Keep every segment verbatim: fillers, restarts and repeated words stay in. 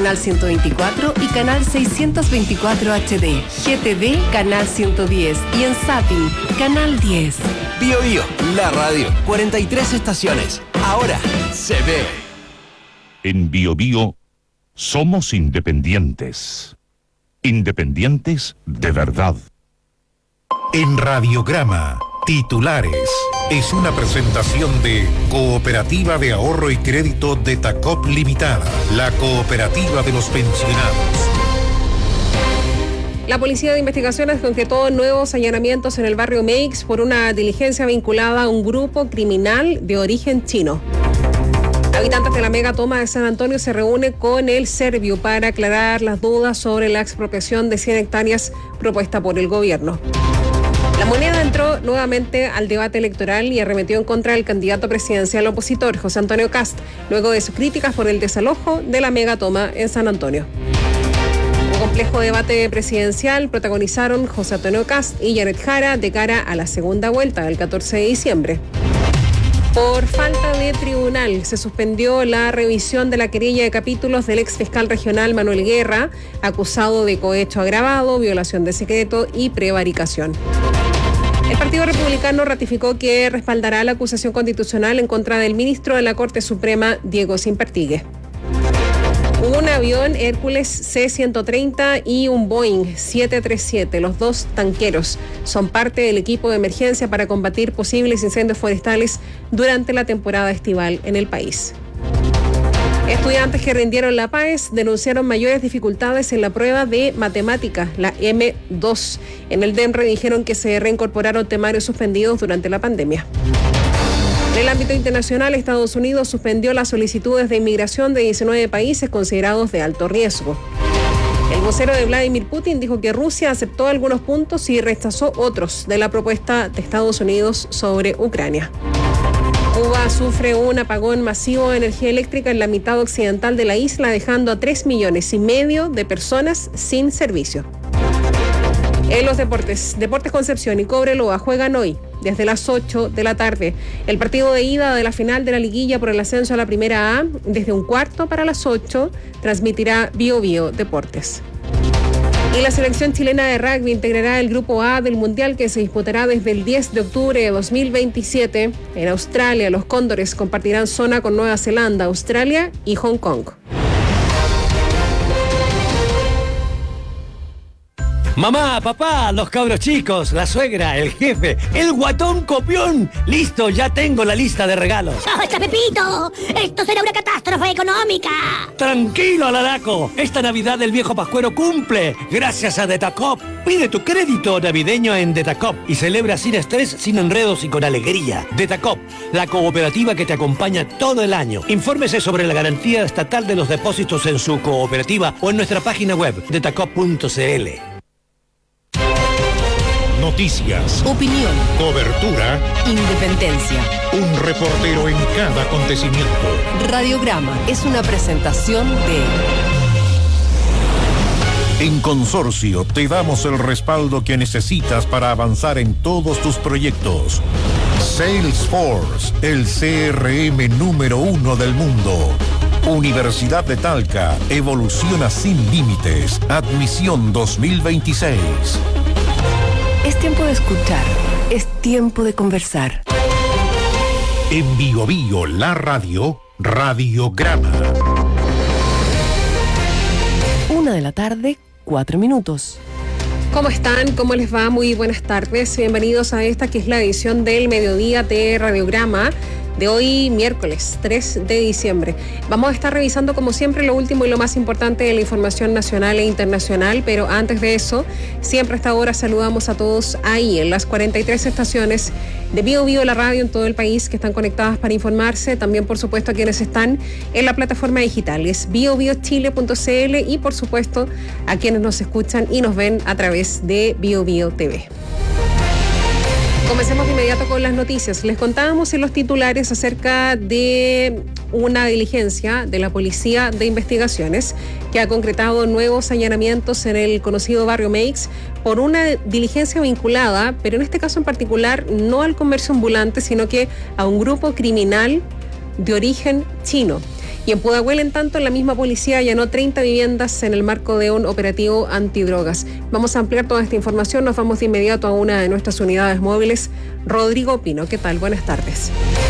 canal ciento veinticuatro y canal seiscientos veinticuatro H D, G T V, canal ciento diez y en Zapping, canal diez. Bio Bio, la radio, cuarenta y tres estaciones, ahora se ve. En Bio Bio somos independientes. Independientes de verdad. En Radiograma, titulares. Es una presentación de Cooperativa de Ahorro y Crédito de Tacop Limitada, la cooperativa de los pensionados. La Policía de Investigaciones concretó nuevos allanamientos en el barrio Meix por una diligencia vinculada a un grupo criminal de origen chino. Habitantes de la megatoma de San Antonio se reúnen con el Serviu para aclarar las dudas sobre la expropiación de cien hectáreas propuesta por el gobierno. La Moneda entró nuevamente al debate electoral y arremetió en contra del candidato presidencial opositor, José Antonio Kast, luego de sus críticas por el desalojo de la megatoma en San Antonio. Un complejo debate presidencial protagonizaron José Antonio Kast y Janet Jara de cara a la segunda vuelta del catorce de diciembre. Por falta de tribunal, se suspendió la revisión de la querella de capítulos del ex fiscal regional Manuel Guerra, acusado de cohecho agravado, violación de secreto y prevaricación. El Partido Republicano ratificó que respaldará la acusación constitucional en contra del ministro de la Corte Suprema, Diego Simpertigue. Un avión Hércules C ciento treinta y un Boeing siete treinta y siete, los dos tanqueros, son parte del equipo de emergencia para combatir posibles incendios forestales durante la temporada estival en el país. Estudiantes que rindieron la PAES denunciaron mayores dificultades en la prueba de matemática, la eme dos. En el DEMRE dijeron que se reincorporaron temarios suspendidos durante la pandemia. En el ámbito internacional, Estados Unidos suspendió las solicitudes de inmigración de diecinueve países considerados de alto riesgo. El vocero de Vladimir Putin dijo que Rusia aceptó algunos puntos y rechazó otros de la propuesta de Estados Unidos sobre Ucrania. Cuba sufre un apagón masivo de energía eléctrica en la mitad occidental de la isla, dejando a tres millones y medio de personas sin servicio. En los deportes, Deportes Concepción y Cobreloa juegan hoy, desde las ocho de la tarde, el partido de ida de la final de la liguilla por el ascenso a la Primera A. Desde un cuarto para las ocho, transmitirá Bio Bio Deportes. Y la selección chilena de rugby integrará el grupo A del Mundial que se disputará desde el diez de octubre de dos mil veintisiete. En Australia, los Cóndores compartirán zona con Nueva Zelanda, Australia y Hong Kong. Mamá, papá, los cabros chicos, la suegra, el jefe, el guatón copión. Listo, ya tengo la lista de regalos. ¡Basta, Pepito! ¡Esto será una catástrofe económica! Tranquilo, Alaraco. Esta Navidad el viejo Pascuero cumple. Gracias a Detacop. Pide tu crédito navideño en Detacop y celebra sin estrés, sin enredos y con alegría. Detacop, la cooperativa que te acompaña todo el año. Infórmese sobre la garantía estatal de los depósitos en su cooperativa o en nuestra página web, detacop punto c l. Noticias, Opinión, cobertura, independencia. un reportero en cada acontecimiento. Radiograma es una presentación de... En Consorcio te damos el respaldo que necesitas para avanzar en todos tus proyectos. Salesforce, el C R M número uno del mundo. Universidad de Talca, evoluciona sin límites. Admisión dos mil veintiséis. Es tiempo de escuchar, es tiempo de conversar. En Bio Bio, la radio, Radiograma. Una de la tarde, cuatro minutos. ¿Cómo están? ¿Cómo les va? Muy buenas tardes. Bienvenidos a esta que es la edición del mediodía de Radiograma de hoy, miércoles tres de diciembre. Vamos a estar revisando como siempre lo último y lo más importante de la información nacional e internacional, pero antes de eso, siempre a esta hora saludamos a todos ahí en las cuarenta y tres estaciones de Bio Bio, la radio en todo el país que están conectadas para informarse, también por supuesto a quienes están en la plataforma digital, es bio bio chile punto c l y por supuesto a quienes nos escuchan y nos ven a través de Bio Bio T V. Comencemos de inmediato con las noticias. Les contábamos en los titulares acerca de una diligencia de la Policía de Investigaciones que ha concretado nuevos allanamientos en el conocido barrio Meix por una diligencia vinculada, pero en este caso en particular no al comercio ambulante, sino que a un grupo criminal de origen chino. Y en Pudahuel, en tanto, la misma policía allanó treinta viviendas en el marco de un operativo antidrogas. Vamos a ampliar toda esta información. Nos vamos de inmediato a una de nuestras unidades móviles. Rodrigo Pino, ¿qué tal? Buenas tardes.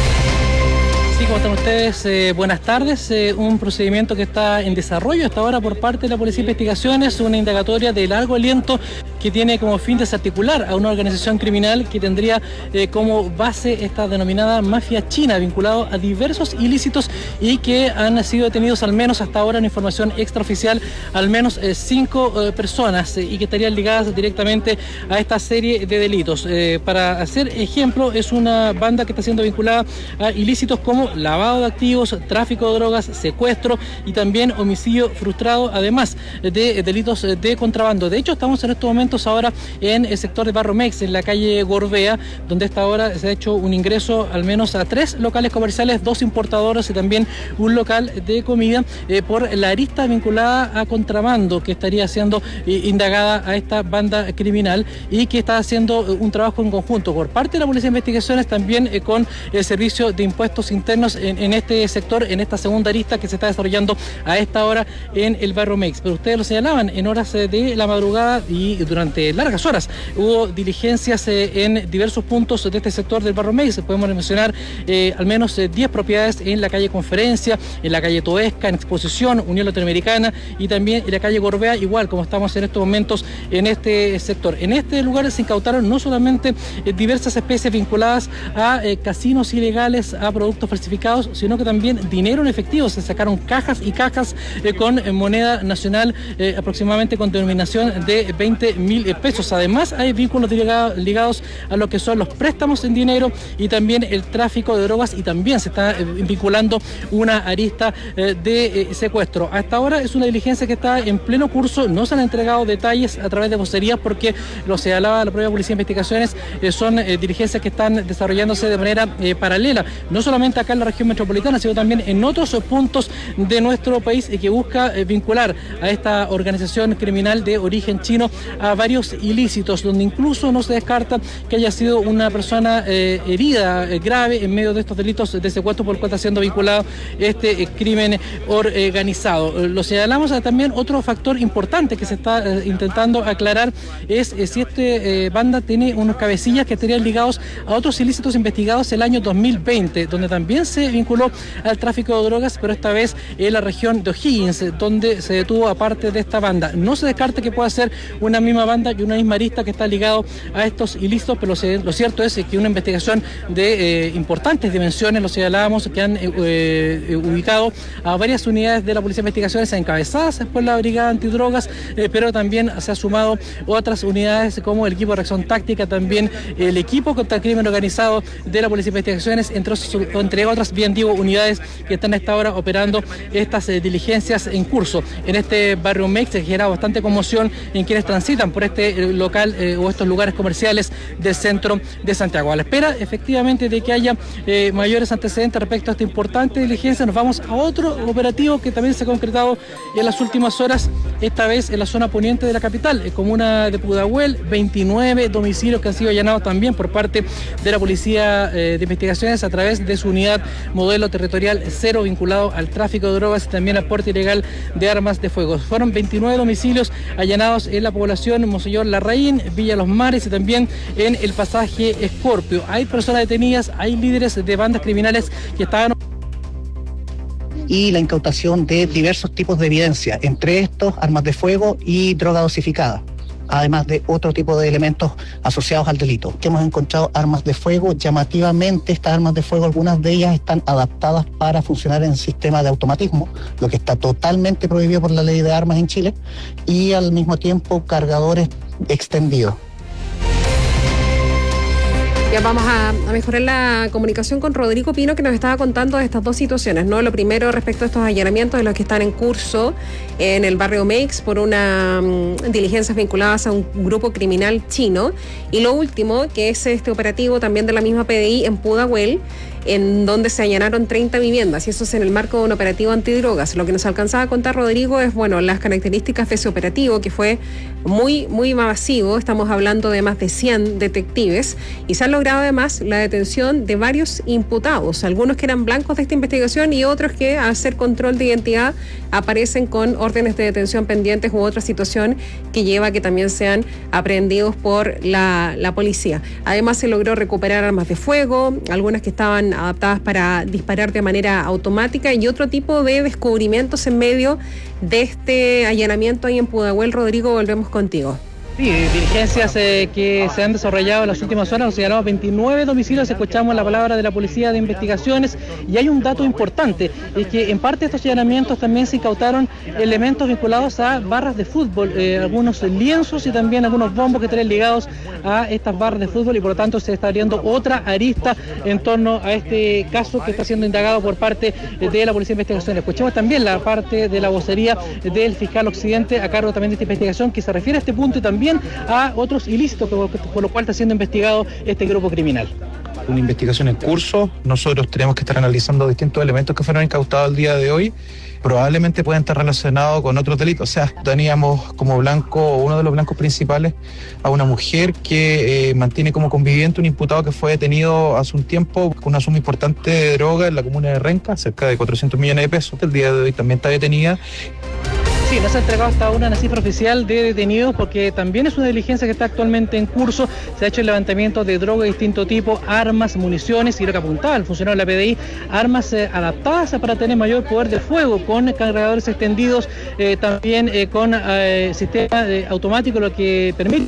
Sí, ¿cómo están ustedes? Eh, buenas tardes. Eh, un procedimiento que está en desarrollo hasta ahora por parte de la Policía de Investigaciones, una indagatoria de largo aliento que tiene como fin desarticular a una organización criminal que tendría eh, como base esta denominada mafia china, vinculado a diversos ilícitos y que han sido detenidos al menos hasta ahora en información extraoficial al menos eh, cinco eh, personas eh, y que estarían ligadas directamente a esta serie de delitos. Eh, para hacer ejemplo, es una banda que está siendo vinculada a ilícitos como lavado de activos, tráfico de drogas, secuestro y también homicidio frustrado, además de delitos de contrabando. De hecho, estamos en estos momentos ahora en el sector de Barrio Mex, en la calle Gorbea, donde hasta ahora se ha hecho un ingreso al menos a tres locales comerciales, dos importadores y también un local de comida eh, por la arista vinculada a contrabando que estaría siendo eh, indagada a esta banda criminal y que está haciendo un trabajo en conjunto por parte de la Policía de Investigaciones, también eh, con el Servicio de Impuestos Internos en, en este sector, en esta segunda arista que se está desarrollando a esta hora en el Barrio Mex. Pero ustedes lo señalaban, en horas de la madrugada y durante largas horas hubo diligencias eh, en diversos puntos de este sector del Barrio Mex. Podemos mencionar eh, al menos eh, diez propiedades en la calle Conferencia, en la calle Toesca, en Exposición, Unión Latinoamericana y también en la calle Gorbea, igual como estamos en estos momentos en este sector. En este lugar se incautaron no solamente eh, diversas especies vinculadas a eh, casinos ilegales, a productos falsificados, sino que también dinero en efectivo. Se sacaron cajas y cajas eh, con eh, moneda nacional, eh, aproximadamente con denominación de veinte mil pesos. Además, hay vínculos ligados a lo que son los préstamos en dinero y también el tráfico de drogas, y también se está eh, vinculando una arista eh, de eh, secuestro. Hasta ahora es una diligencia que está en pleno curso. No se han entregado detalles a través de vocerías porque lo señalaba la propia Policía de Investigaciones, eh, son eh, diligencias que están desarrollándose de manera eh, paralela, no solamente acá en la región metropolitana, sino también en otros puntos de nuestro país y que busca eh, vincular a esta organización criminal de origen chino a varios ilícitos, donde incluso no se descarta que haya sido una persona eh, herida eh, grave en medio de estos delitos de secuestro por el cual está siendo vinculado este eh, crimen organizado. Eh, lo señalamos eh, también otro factor importante que se está eh, intentando aclarar es eh, si esta eh, banda tiene unos cabecillas que estarían ligados a otros ilícitos investigados el año dos mil veinte, donde también se vinculó al tráfico de drogas, pero esta vez en la región de O'Higgins, donde se detuvo a parte de esta banda. No se descarta que pueda ser una misma banda y una misma arista que está ligado a estos ilícitos, pero lo, lo cierto es que una investigación de eh, importantes dimensiones, lo señalábamos, que han eh, eh, ubicado a varias unidades de la Policía de Investigaciones encabezadas por la Brigada Antidrogas, eh, pero también se ha sumado otras unidades como el equipo de reacción táctica, también el equipo contra el crimen organizado de la Policía de Investigaciones, entre, entre otras, bien digo, unidades que están a esta hora operando estas eh, diligencias en curso. En este Barrio Mex se genera bastante conmoción en quienes transitan por este local eh, o estos lugares comerciales del centro de Santiago. A la espera efectivamente de que haya eh, mayores antecedentes respecto a esta importante diligencia, nos vamos a otro operativo que también se ha concretado en las últimas horas, esta vez en la zona poniente de la capital, eh, comuna de Pudahuel. Veintinueve domicilios que han sido allanados también por parte de la Policía eh, de Investigaciones a través de su unidad modelo territorial cero vinculado al tráfico de drogas y también al porte ilegal de armas de fuego. Fueron veintinueve domicilios allanados en la población Monseñor Larraín, Villa Los Mares y también en el pasaje Escorpio. Hay personas detenidas, hay líderes de bandas criminales que estaban... y la incautación de diversos tipos de evidencia, entre estos armas de fuego y droga dosificada, además de otro tipo de elementos asociados al delito. Que hemos encontrado armas de fuego, llamativamente estas armas de fuego, algunas de ellas están adaptadas para funcionar en sistema de automatismo, lo que está totalmente prohibido por la ley de armas en Chile, y al mismo tiempo cargadores extendidos. Ya vamos a, a mejorar la comunicación con Rodrigo Pino, que nos estaba contando de estas dos situaciones, ¿no? Lo primero respecto a estos allanamientos de los que están en curso en el Barrio Mex por una um, diligencias vinculadas a un grupo criminal chino, y lo último, que es este operativo también de la misma P D I en Pudahuel, en donde se allanaron treinta viviendas, y eso es en el marco de un operativo antidrogas. Lo que nos alcanzaba a contar Rodrigo es, bueno, las características de ese operativo, que fue muy, muy masivo. Estamos hablando de más de cien detectives, y se ha logrado además la detención de varios imputados, algunos que eran blancos de esta investigación y otros que, al hacer control de identidad, aparecen con órdenes de detención pendientes u otra situación que lleva a que también sean aprehendidos por la, la policía. Además, se logró recuperar armas de fuego, algunas que estaban adaptadas para disparar de manera automática, y otro tipo de descubrimientos en medio de este allanamiento ahí en Pudahuel. Rodrigo, volvemos contigo. Sí, diligencias eh, que se han desarrollado en las últimas horas, nos señalamos veintinueve domicilios, escuchamos la palabra de la Policía de Investigaciones, y hay un dato importante, es que en parte de estos allanamientos también se incautaron elementos vinculados a barras de fútbol, eh, algunos lienzos y también algunos bombos que estarían ligados a estas barras de fútbol, y por lo tanto se está abriendo otra arista en torno a este caso que está siendo indagado por parte de la Policía de Investigaciones. Escuchemos también la parte de la vocería del fiscal Occidente a cargo también de esta investigación, que se refiere a este punto y también a otros ilícitos por, por lo cual está siendo investigado este grupo criminal. Una investigación en curso, nosotros tenemos que estar analizando distintos elementos que fueron incautados el día de hoy, probablemente pueden estar relacionados con otros delitos. O sea, teníamos como blanco, uno de los blancos principales, a una mujer que eh, mantiene como conviviente un imputado que fue detenido hace un tiempo con una suma importante de droga en la comuna de Renca, cerca de cuatrocientos millones de pesos. El día de hoy también está detenida. Sí, no se ha entregado hasta ahora una cifra oficial de detenidos, porque también es una diligencia que está actualmente en curso. Se ha hecho el levantamiento de droga de distinto tipo, armas, municiones, y lo que apuntaba el funcionario de la P D I, armas eh, adaptadas para tener mayor poder de fuego, con cargadores extendidos, eh, también eh, con eh, sistema eh, automático, lo que permite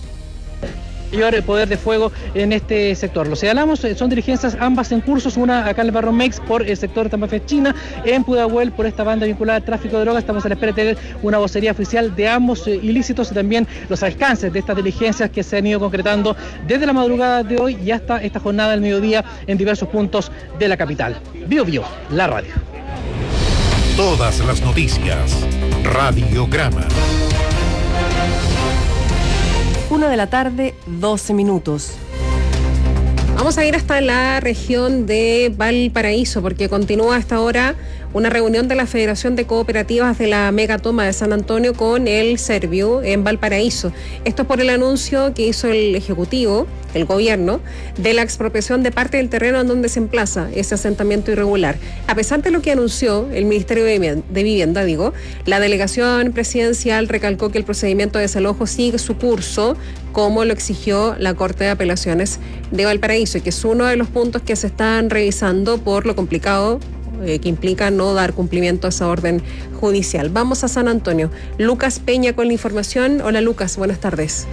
mayor poder de fuego en este sector. Lo señalamos, son diligencias ambas en cursos, una acá en el barrio Mex por el sector de Tambafe China, en Pudahuel por esta banda vinculada al tráfico de drogas. Estamos a la espera de tener una vocería oficial de ambos eh, ilícitos, y también los alcances de estas diligencias que se han ido concretando desde la madrugada de hoy y hasta esta jornada del mediodía en diversos puntos de la capital. Bio Bio, la radio. Todas las noticias. Radiograma. Una de la tarde, doce minutos. Vamos a ir hasta la región de Valparaíso, porque continúa hasta ahora una reunión de la Federación de Cooperativas de la Megatoma de San Antonio con el Serviu en Valparaíso. Esto es por el anuncio que hizo el Ejecutivo, el Gobierno, de la expropiación de parte del terreno en donde se emplaza ese asentamiento irregular. A pesar de lo que anunció el Ministerio de Vivienda, de Vivienda, digo, la delegación presidencial recalcó que el procedimiento de desalojo sigue su curso, como lo exigió la Corte de Apelaciones de Valparaíso, y que es uno de los puntos que se están revisando por lo complicado eh, que implica no dar cumplimiento a esa orden judicial. Vamos a San Antonio. Lucas Peña con la información. Hola Lucas, buenas tardes.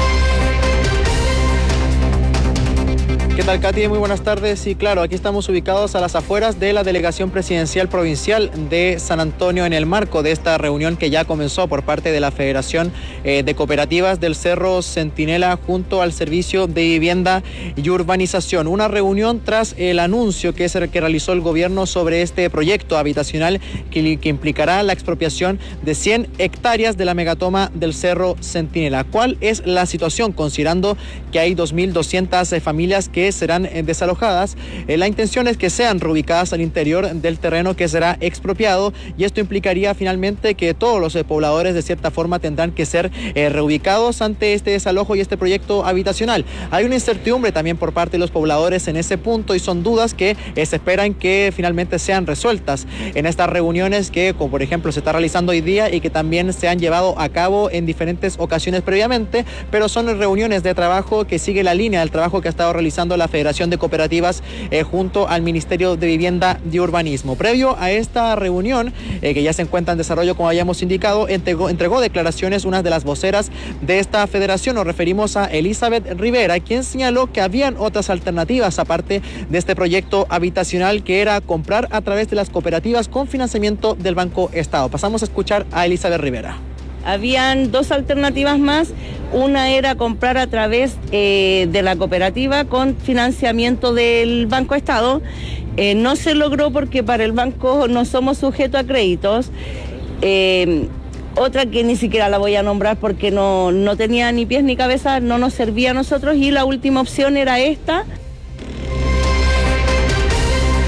¿Qué tal, Katy? Muy buenas tardes. Y claro, aquí estamos ubicados a las afueras de la Delegación Presidencial Provincial de San Antonio en el marco de esta reunión que ya comenzó por parte de la Federación eh, de Cooperativas del Cerro Centinela junto al Servicio de Vivienda y Urbanización. Una reunión tras el anuncio que, es el que realizó el gobierno sobre este proyecto habitacional que, que implicará la expropiación de cien hectáreas de la megatoma del Cerro Centinela. ¿Cuál es la situación, considerando que hay dos mil doscientas eh, familias que serán eh, desalojadas? Eh, la intención es que sean reubicadas al interior del terreno que será expropiado, y esto implicaría finalmente que todos los eh, pobladores de cierta forma tendrán que ser eh, reubicados ante este desalojo y este proyecto habitacional. Hay una incertidumbre también por parte de los pobladores en ese punto, y son dudas que eh, se esperan que finalmente sean resueltas en estas reuniones que, como por ejemplo se está realizando hoy día y que también se han llevado a cabo en diferentes ocasiones previamente, pero son reuniones de trabajo que sigue la línea del trabajo que ha estado realizando la Federación de Cooperativas eh, junto al Ministerio de Vivienda y Urbanismo. Previo a esta reunión, eh, que ya se encuentra en desarrollo, como habíamos indicado, entregó, entregó declaraciones una de las voceras de esta federación. Nos referimos a Elizabeth Rivera, quien señaló que habían otras alternativas aparte de este proyecto habitacional, que era comprar a través de las cooperativas con financiamiento del Banco Estado. Pasamos a escuchar a Elizabeth Rivera. Habían dos alternativas más. Una era comprar a través eh, de la cooperativa con financiamiento del Banco Estado. Eh, no se logró porque para el banco no somos sujetos a créditos. Eh, otra que ni siquiera la voy a nombrar porque no, no tenía ni pies ni cabeza, no nos servía a nosotros, y la última opción era esta.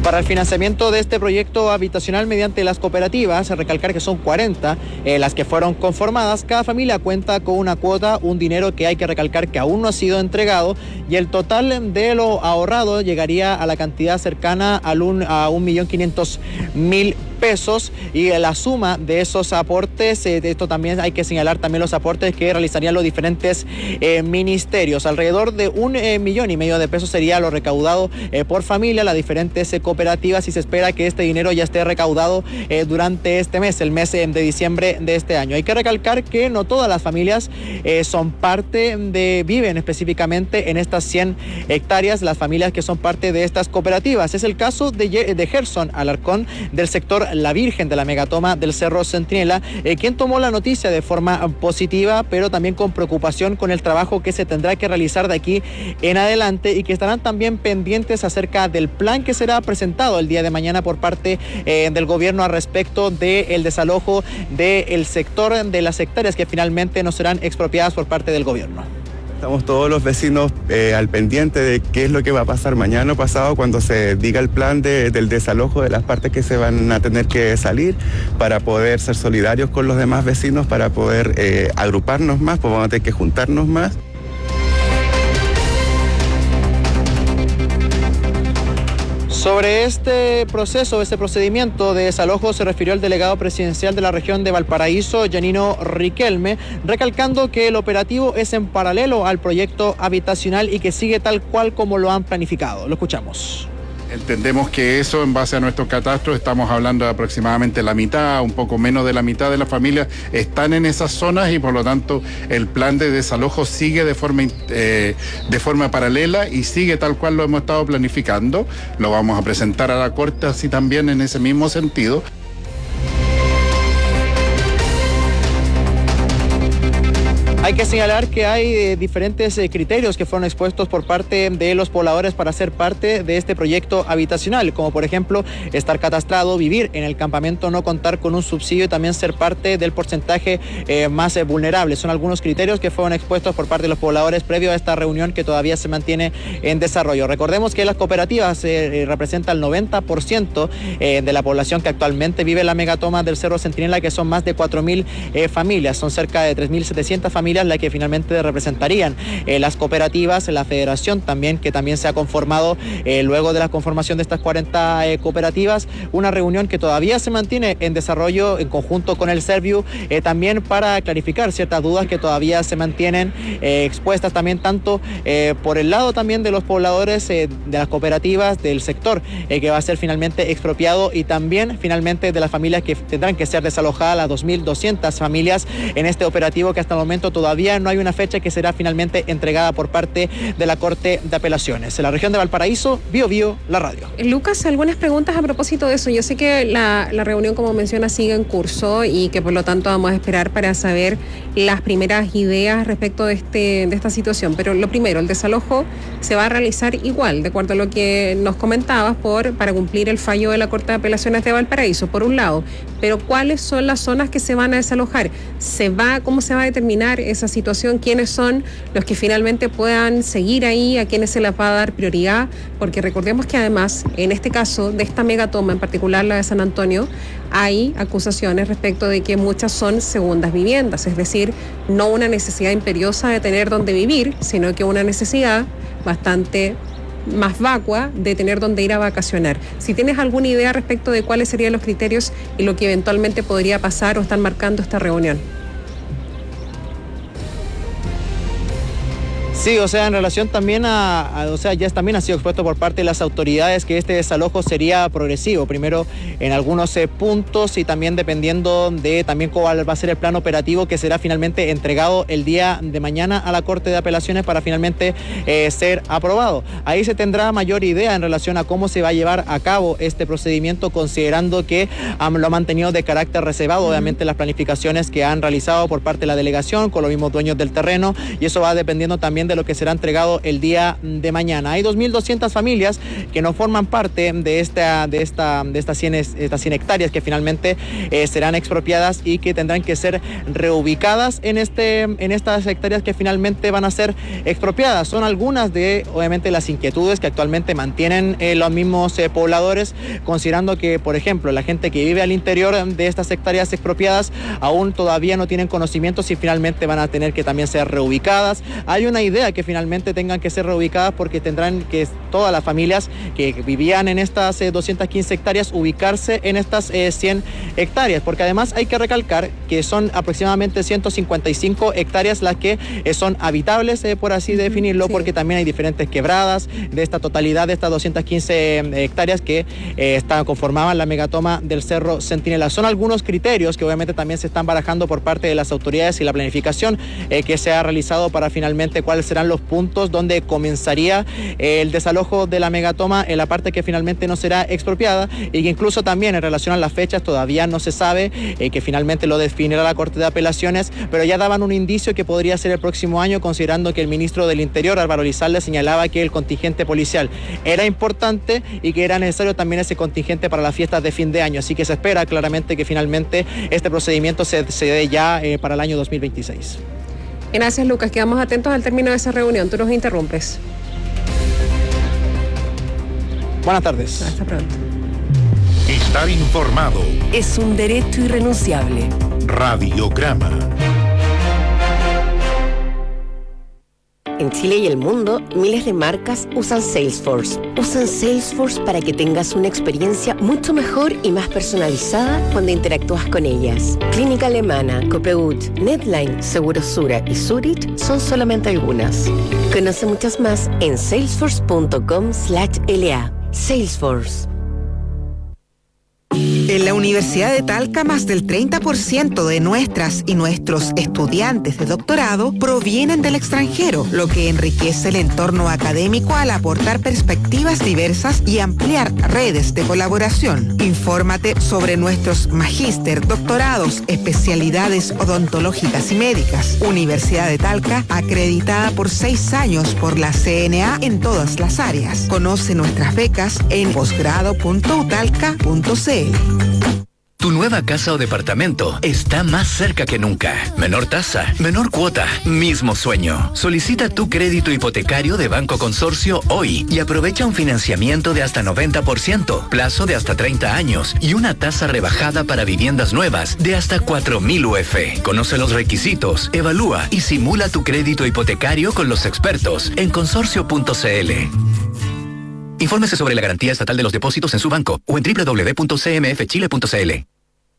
Para el financiamiento de este proyecto habitacional mediante las cooperativas, recalcar que son cuarenta eh, las que fueron conformadas. Cada familia cuenta con una cuota, un dinero que hay que recalcar que aún no ha sido entregado, y el total de lo ahorrado llegaría a la cantidad cercana al un, a un millón quinientos mil pesos, y la suma de esos aportes, eh, de esto también hay que señalar también los aportes que realizarían los diferentes eh, ministerios. Alrededor de un eh, millón y medio de pesos sería lo recaudado eh, por familia, las diferentes eh, cooperativas, y se espera que este dinero ya esté recaudado eh, durante este mes, el mes eh, de diciembre de este año. Hay que recalcar que no todas las familias eh, son parte de, viven específicamente en estas cien hectáreas, las familias que son parte de estas cooperativas. Es el caso de, de Gerson Alarcón, del sector La Virgen de la megatoma del Cerro Centinela, eh, quien tomó la noticia de forma positiva, pero también con preocupación con el trabajo que se tendrá que realizar de aquí en adelante, y que estarán también pendientes acerca del plan que será presentado el día de mañana por parte eh, del gobierno al respecto del desalojo del sector de las hectáreas que finalmente no serán expropiadas por parte del gobierno. Estamos todos los vecinos eh, al pendiente de qué es lo que va a pasar mañana o pasado cuando se diga el plan de, del desalojo de las partes que se van a tener que salir, para poder ser solidarios con los demás vecinos, para poder eh, agruparnos más, pues vamos a tener que juntarnos más. Sobre este proceso, este procedimiento de desalojo se refirió el delegado presidencial de la región de Valparaíso, Yanino Riquelme, recalcando que el operativo es en paralelo al proyecto habitacional y que sigue tal cual como lo han planificado. Lo escuchamos. Entendemos que eso, en base a nuestro catastro, estamos hablando de aproximadamente la mitad, un poco menos de la mitad de las familias están en esas zonas, y por lo tanto el plan de desalojo sigue de forma, eh, de forma paralela y sigue tal cual lo hemos estado planificando. Lo vamos a presentar a la Corte así también en ese mismo sentido. Hay que señalar que hay eh, diferentes eh, criterios que fueron expuestos por parte de los pobladores para ser parte de este proyecto habitacional, como por ejemplo estar catastrado, vivir en el campamento, no contar con un subsidio y también ser parte del porcentaje eh, más eh, vulnerable. Son algunos criterios que fueron expuestos por parte de los pobladores previo a esta reunión que todavía se mantiene en desarrollo. Recordemos que las cooperativas eh, representan el noventa por ciento eh, de la población que actualmente vive en la megatoma del Cerro Centinela, que son más de cuatro mil eh, familias, son cerca de tres mil setecientas familias las que finalmente representarían eh, las cooperativas, la federación también, que también se ha conformado eh, luego de la conformación de estas cuarenta eh, cooperativas, una reunión que todavía se mantiene en desarrollo en conjunto con el Serviu, eh, también para clarificar ciertas dudas que todavía se mantienen eh, expuestas también tanto eh, por el lado también de los pobladores eh, de las cooperativas, del sector eh, que va a ser finalmente expropiado, y también finalmente de las familias que tendrán que ser desalojadas, las dos mil doscientas familias en este operativo que hasta el momento todavía Todavía no hay una fecha que será finalmente entregada por parte de la Corte de Apelaciones. En la región de Valparaíso, Bio Bio, la radio. Lucas, algunas preguntas a propósito de eso. Yo sé que la, la reunión, como menciona, sigue en curso y que por lo tanto vamos a esperar para saber las primeras ideas respecto de, este, de esta situación. Pero lo primero, el desalojo se va a realizar igual, de acuerdo a lo que nos comentabas, por, para cumplir el fallo de la Corte de Apelaciones de Valparaíso, por un lado. Pero ¿cuáles son las zonas que se van a desalojar? ¿Se va, ¿Cómo se va a determinar esa situación? ¿Quiénes son los que finalmente puedan seguir ahí? ¿A quiénes se les va a dar prioridad? Porque recordemos que además, en este caso de esta megatoma, en particular la de San Antonio, hay acusaciones respecto de que muchas son segundas viviendas, es decir, no una necesidad imperiosa de tener donde vivir, sino que una necesidad bastante más vacua de tener donde ir a vacacionar. Si tienes alguna idea respecto de cuáles serían los criterios y lo que eventualmente podría pasar o están marcando esta reunión. Sí, o sea, en relación también a, a, o sea, ya también ha sido expuesto por parte de las autoridades que este desalojo sería progresivo, primero en algunos eh, puntos y también dependiendo de también cuál va a ser el plan operativo que será finalmente entregado el día de mañana a la Corte de Apelaciones para finalmente eh, ser aprobado. Ahí se tendrá mayor idea en relación a cómo se va a llevar a cabo este procedimiento, considerando que um, lo ha mantenido de carácter reservado, uh-huh. obviamente las planificaciones que han realizado por parte de la delegación con los mismos dueños del terreno, y eso va dependiendo también de lo que será entregado el día de mañana. Hay dos mil doscientas familias que no forman parte de esta, de esta, de estas cien, estas cien hectáreas que finalmente eh, serán expropiadas y que tendrán que ser reubicadas en, este, en estas hectáreas que finalmente van a ser expropiadas. Son algunas de, obviamente, las inquietudes que actualmente mantienen eh, los mismos eh, pobladores, considerando que, por ejemplo, la gente que vive al interior de estas hectáreas expropiadas aún todavía no tienen conocimiento si finalmente van a tener que también ser reubicadas. Hay una idea que finalmente tengan que ser reubicadas porque tendrán que todas las familias que vivían en estas eh, doscientas quince hectáreas ubicarse en estas eh, cien hectáreas, porque además hay que recalcar que son aproximadamente ciento cincuenta y cinco hectáreas las que eh, son habitables, eh, por así definirlo, sí. Porque también hay diferentes quebradas de esta totalidad de estas doscientas quince eh, hectáreas que eh, están, conformaban la megatoma del Cerro Centinela. Son algunos criterios que obviamente también se están barajando por parte de las autoridades y la planificación eh, que se ha realizado para finalmente cuáles serán los puntos donde comenzaría eh, el desalojo de la megatoma en la parte que finalmente no será expropiada, y que incluso también en relación a las fechas todavía no se sabe, eh, que finalmente lo definirá la Corte de Apelaciones, pero ya daban un indicio que podría ser el próximo año, considerando que el ministro del Interior, Álvaro Elizalde, señalaba que el contingente policial era importante y que era necesario también ese contingente para las fiestas de fin de año, así que se espera claramente que finalmente este procedimiento se, se dé ya eh, para el año dos mil veintiséis. Gracias, Lucas. Quedamos atentos al término de esa reunión. Tú nos interrumpes. Buenas tardes. Hasta pronto. Estar informado es un derecho irrenunciable. Radiograma. En Chile y el mundo, miles de marcas usan Salesforce. Usan Salesforce para que tengas una experiencia mucho mejor y más personalizada cuando interactúas con ellas. Clínica Alemana, Copeut, Netline, Segurosura y Zurich son solamente algunas. Conoce muchas más en salesforce punto com slash L A. Salesforce. En la Universidad de Talca, más del treinta por ciento de nuestras y nuestros estudiantes de doctorado provienen del extranjero, lo que enriquece el entorno académico al aportar perspectivas diversas y ampliar redes de colaboración. Infórmate sobre nuestros magíster, doctorados, especialidades odontológicas y médicas. Universidad de Talca, acreditada por seis años por la C N A en todas las áreas. Conoce nuestras becas en posgrado punto utalca punto c l. Tu nueva casa o departamento está más cerca que nunca. Menor tasa, menor cuota, mismo sueño. Solicita tu crédito hipotecario de Banco Consorcio hoy y aprovecha un financiamiento de hasta noventa por ciento, plazo de hasta treinta años y una tasa rebajada para viviendas nuevas de hasta cuatro mil U F. Conoce los requisitos, evalúa y simula tu crédito hipotecario con los expertos en consorcio punto c l. Infórmese sobre la garantía estatal de los depósitos en su banco o en doble u doble u doble u punto c m f chile punto c l.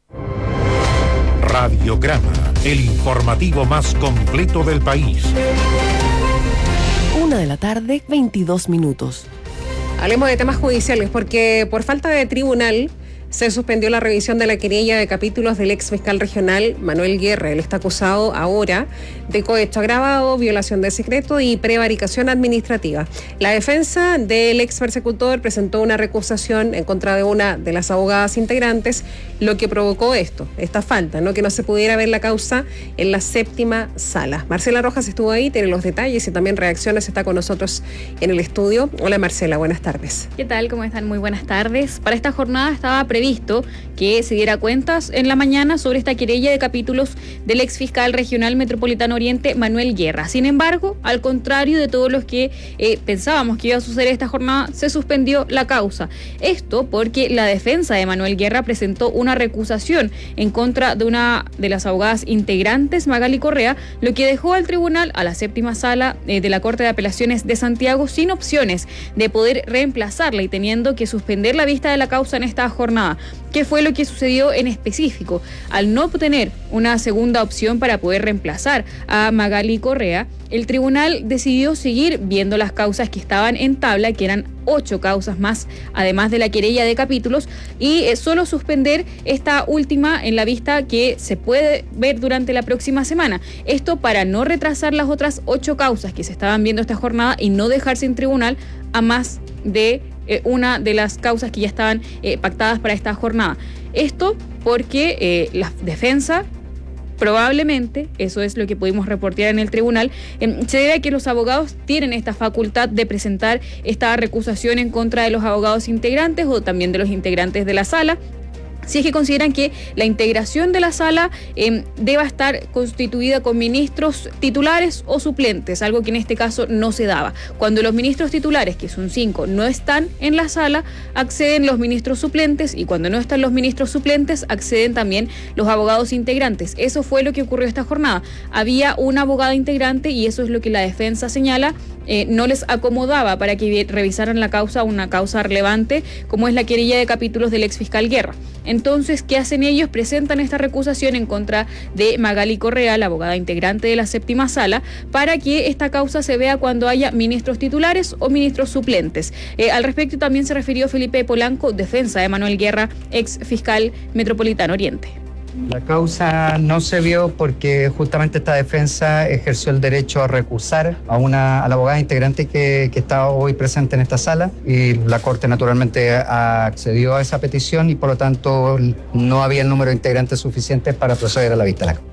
Radiograma, el informativo más completo del país. Una de la tarde, veintidós minutos. Hablemos de temas judiciales, porque por falta de tribunal se suspendió la revisión de la querella de capítulos del ex fiscal regional Manuel Guerra. Él está acusado ahora de cohecho agravado, violación de secreto y prevaricación administrativa. La defensa del ex persecutor presentó una recusación en contra de una de las abogadas integrantes, lo que provocó esto, esta falta, ¿no? Que no se pudiera ver la causa en la séptima sala. Marcela Rojas estuvo ahí, tiene los detalles y también reacciones, está con nosotros en el estudio. Hola Marcela, buenas tardes. ¿Qué tal? ¿Cómo están? Muy buenas tardes. Para esta jornada estaba previsto que se diera cuentas en la mañana sobre esta querella de capítulos del ex fiscal regional metropolitano Oriente Manuel Guerra. Sin embargo, al contrario de todos los que eh, pensábamos que iba a suceder esta jornada, se suspendió la causa. Esto porque la defensa de Manuel Guerra presentó una recusación en contra de una de las abogadas integrantes, Magali Correa, lo que dejó al tribunal, a la séptima sala eh, de la Corte de Apelaciones de Santiago, sin opciones de poder reemplazarla y teniendo que suspender la vista de la causa en esta jornada. ¿Qué fue lo que sucedió en específico? Al no obtener una segunda opción para poder reemplazar a Magali Correa, el tribunal decidió seguir viendo las causas que estaban en tabla, que eran ocho causas más, además de la querella de capítulos, y eh, solo suspender esta última en la vista que se puede ver durante la próxima semana. Esto para no retrasar las otras ocho causas que se estaban viendo esta jornada y no dejar sin tribunal a más de eh, una de las causas que ya estaban eh, pactadas para esta jornada. Esto porque eh, la defensa Probablemente, eso es lo que pudimos reportear en el tribunal, eh, se debe a que los abogados tienen esta facultad de presentar esta recusación en contra de los abogados integrantes o también de los integrantes de la sala, si es que consideran que la integración de la sala eh, deba estar constituida con ministros titulares o suplentes, algo que en este caso no se daba. Cuando los ministros titulares, que son cinco, no están en la sala, acceden los ministros suplentes, y cuando no están los ministros suplentes, acceden también los abogados integrantes. Eso fue lo que ocurrió esta jornada. Había un abogado integrante, y eso es lo que la defensa señala, eh, no les acomodaba para que revisaran la causa, una causa relevante, como es la querella de capítulos del exfiscal Guerra. Entonces, ¿qué hacen ellos? Presentan esta recusación en contra de Magali Correa, la abogada integrante de la séptima sala, para que esta causa se vea cuando haya ministros titulares o ministros suplentes. Eh, al respecto también se refirió Felipe Polanco, defensa de Manuel Guerra, ex fiscal metropolitano Oriente. La causa no se vio porque justamente esta defensa ejerció el derecho a recusar a una a la abogada integrante que, que está hoy presente en esta sala, y la Corte naturalmente accedió a esa petición y por lo tanto no había el número de integrantes suficientes para proceder a la vista de la causa.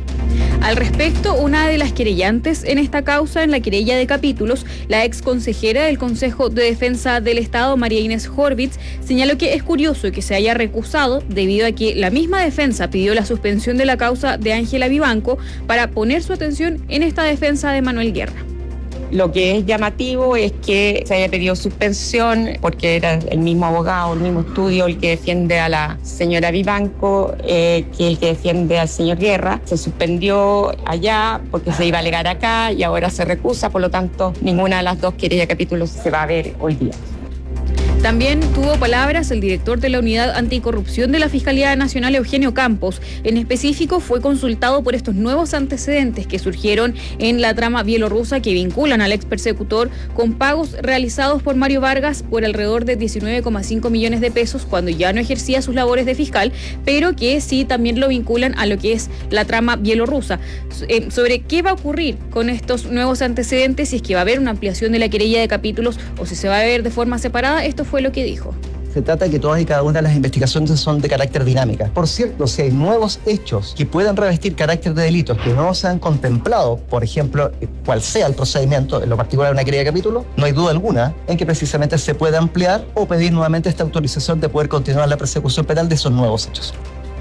Al respecto, una de las querellantes en esta causa, en la querella de capítulos, la ex consejera del Consejo de Defensa del Estado, María Inés Horvitz, señaló que es curioso que se haya recusado debido a que la misma defensa pidió la suspensión de la causa de Ángela Vivanco para poner su atención en esta defensa de Manuel Guerra. Lo que es llamativo es que se haya pedido suspensión porque era el mismo abogado, el mismo estudio el que defiende a la señora Vivanco, eh, que el que defiende al señor Guerra. Se suspendió allá porque se iba a alegar acá y ahora se recusa, por lo tanto ninguna de las dos querellas de capítulos se va a ver hoy día. También tuvo palabras el director de la Unidad Anticorrupción de la Fiscalía Nacional, Eugenio Campos. En específico, fue consultado por estos nuevos antecedentes que surgieron en la trama bielorrusa que vinculan al ex persecutor con pagos realizados por Mario Vargas por alrededor de diecinueve coma cinco millones de pesos cuando ya no ejercía sus labores de fiscal, pero que sí también lo vinculan a lo que es la trama bielorrusa. Eh, sobre qué va a ocurrir con estos nuevos antecedentes, si es que va a haber una ampliación de la querella de capítulos o si se va a ver de forma separada, esto fue fue lo que dijo. Se trata de que todas y cada una de las investigaciones son de carácter dinámica. Por cierto, si hay nuevos hechos que puedan revestir carácter de delitos que no se han contemplado, por ejemplo, cual sea el procedimiento, en lo particular de una querella de capítulo, no hay duda alguna en que precisamente se puede ampliar o pedir nuevamente esta autorización de poder continuar la persecución penal de esos nuevos hechos.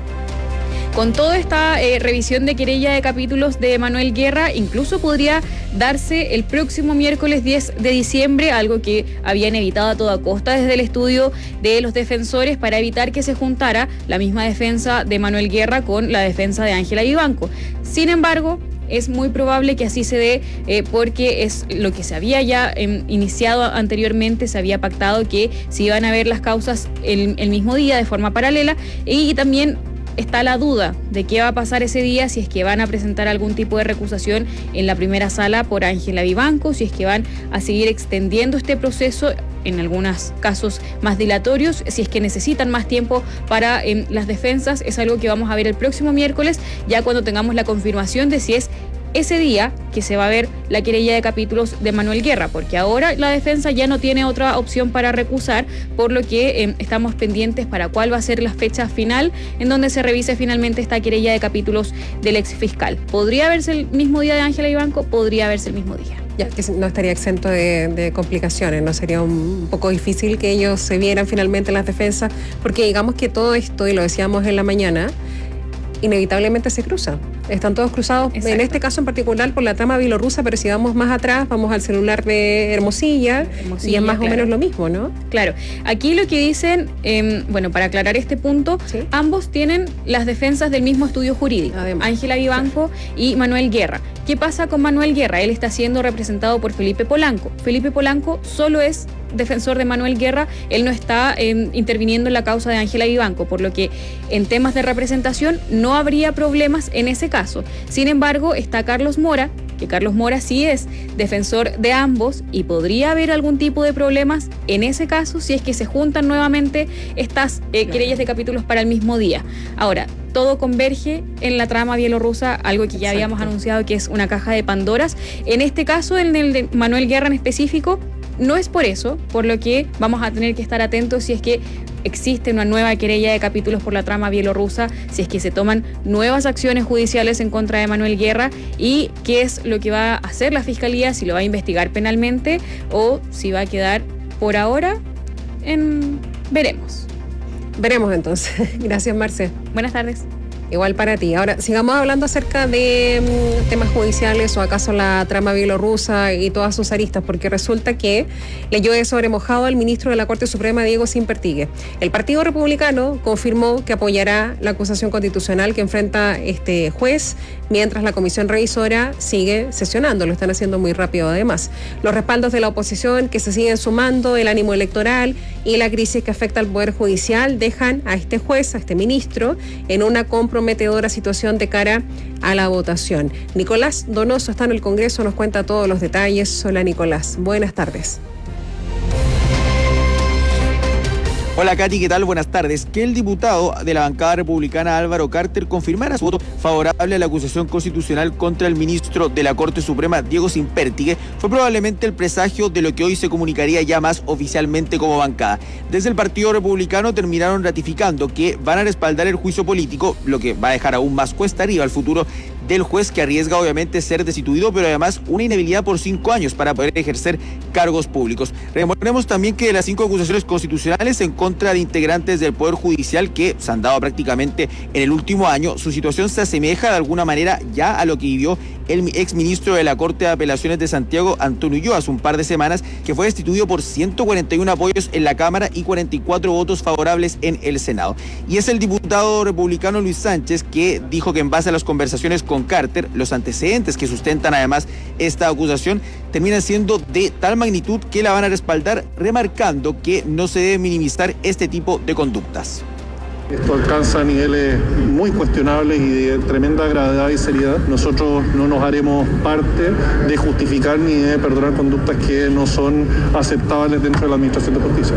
Con toda esta eh, revisión de querella de capítulos de Manuel Guerra, incluso podría darse el próximo miércoles diez de diciembre, algo que habían evitado a toda costa desde el estudio de los defensores para evitar que se juntara la misma defensa de Manuel Guerra con la defensa de Ángela Vivanco. Sin embargo, es muy probable que así se dé eh, porque es lo que se había ya eh, iniciado anteriormente, se había pactado que se iban a ver las causas el, el mismo día de forma paralela, y, y también está la duda de qué va a pasar ese día, si es que van a presentar algún tipo de recusación en la primera sala por Ángela Vivanco, si es que van a seguir extendiendo este proceso, en algunos casos más dilatorios, si es que necesitan más tiempo para eh, las defensas. Es algo que vamos a ver el próximo miércoles, ya cuando tengamos la confirmación de si es ese día que se va a ver la querella de capítulos de Manuel Guerra, porque ahora la defensa ya no tiene otra opción para recusar, por lo que eh, estamos pendientes para cuál va a ser la fecha final en donde se revise finalmente esta querella de capítulos del ex fiscal. ¿Podría verse el mismo día de Ángela Vivanco? Podría verse el mismo día. Ya, que no estaría exento de, de complicaciones, ¿no? Sería un, un poco difícil que ellos se vieran finalmente en las defensas, porque digamos que todo esto, y lo decíamos en la mañana, inevitablemente se cruza. Están todos cruzados, exacto, en este caso en particular por la trama bielorrusa, pero si vamos más atrás, vamos al celular de Hermosilla, Hermosilla y es más claro. o menos lo mismo, ¿no? Claro. Aquí lo que dicen, eh, bueno, para aclarar este punto, ¿sí? Ambos tienen las defensas del mismo estudio jurídico, Ángela Vivanco sí. y Manuel Guerra. ¿Qué pasa con Manuel Guerra? Él está siendo representado por Felipe Polanco. Felipe Polanco solo es defensor de Manuel Guerra, él no está eh, interviniendo en la causa de Ángela Vivanco, por lo que en temas de representación no habría problemas en ese caso. Sin embargo, está Carlos Mora, que Carlos Mora sí es defensor de ambos y podría haber algún tipo de problemas en ese caso si es que se juntan nuevamente estas eh, querellas de capítulos para el mismo día. Ahora, todo converge en la trama bielorrusa, algo que ya Exacto. habíamos anunciado que es una caja de Pandoras. En este caso, en el de Manuel Guerra en específico, no es por eso, por lo que vamos a tener que estar atentos si es que existe una nueva querella de capítulos por la trama bielorrusa, si es que se toman nuevas acciones judiciales en contra de Manuel Guerra y qué es lo que va a hacer la Fiscalía, si lo va a investigar penalmente o si va a quedar por ahora en... veremos. Veremos entonces. Gracias, Marce. Buenas tardes. Igual para ti. Ahora, sigamos hablando acerca de um, temas judiciales o acaso la trama bielorrusa y todas sus aristas, porque resulta que le llueve sobre mojado al ministro de la Corte Suprema, Diego Simpertigue. El Partido Republicano confirmó que apoyará la acusación constitucional que enfrenta este juez, mientras la comisión revisora sigue sesionando. Lo están haciendo muy rápido además. Los respaldos de la oposición que se siguen sumando, el ánimo electoral y la crisis que afecta al Poder Judicial dejan a este juez, a este ministro, en una comprometedora situación de cara a la votación. Nicolás Donoso está en el Congreso, nos cuenta todos los detalles. Hola, Nicolás, buenas tardes. Hola, Katy, ¿qué tal? Buenas tardes. Que el diputado de la bancada republicana Álvaro Carter confirmara su voto favorable a la acusación constitucional contra el ministro de la Corte Suprema, Diego Simpertigue, fue probablemente el presagio de lo que hoy se comunicaría ya más oficialmente como bancada. Desde el Partido Republicano terminaron ratificando que van a respaldar el juicio político, lo que va a dejar aún más cuesta arriba al futuro del juez, que arriesga obviamente ser destituido, pero además una inhabilidad por cinco años para poder ejercer cargos públicos. Recordemos también que de las cinco acusaciones constitucionales en contra de integrantes del Poder Judicial que se han dado prácticamente en el último año, su situación se asemeja de alguna manera ya a lo que vivió el exministro de la Corte de Apelaciones de Santiago, Antonio Ulloa, hace un par de semanas, que fue destituido por ciento cuarenta y uno apoyos en la Cámara y cuarenta y cuatro votos favorables en el Senado. Y es el diputado republicano Luis Sánchez que dijo que en base a las conversaciones con Carter, los antecedentes que sustentan además esta acusación terminan siendo de tal magnitud que la van a respaldar, remarcando que no se debe minimizar este tipo de conductas. Esto alcanza niveles muy cuestionables y de tremenda gravedad y seriedad. Nosotros no nos haremos parte de justificar ni de perdonar conductas que no son aceptables dentro de la Administración de Justicia.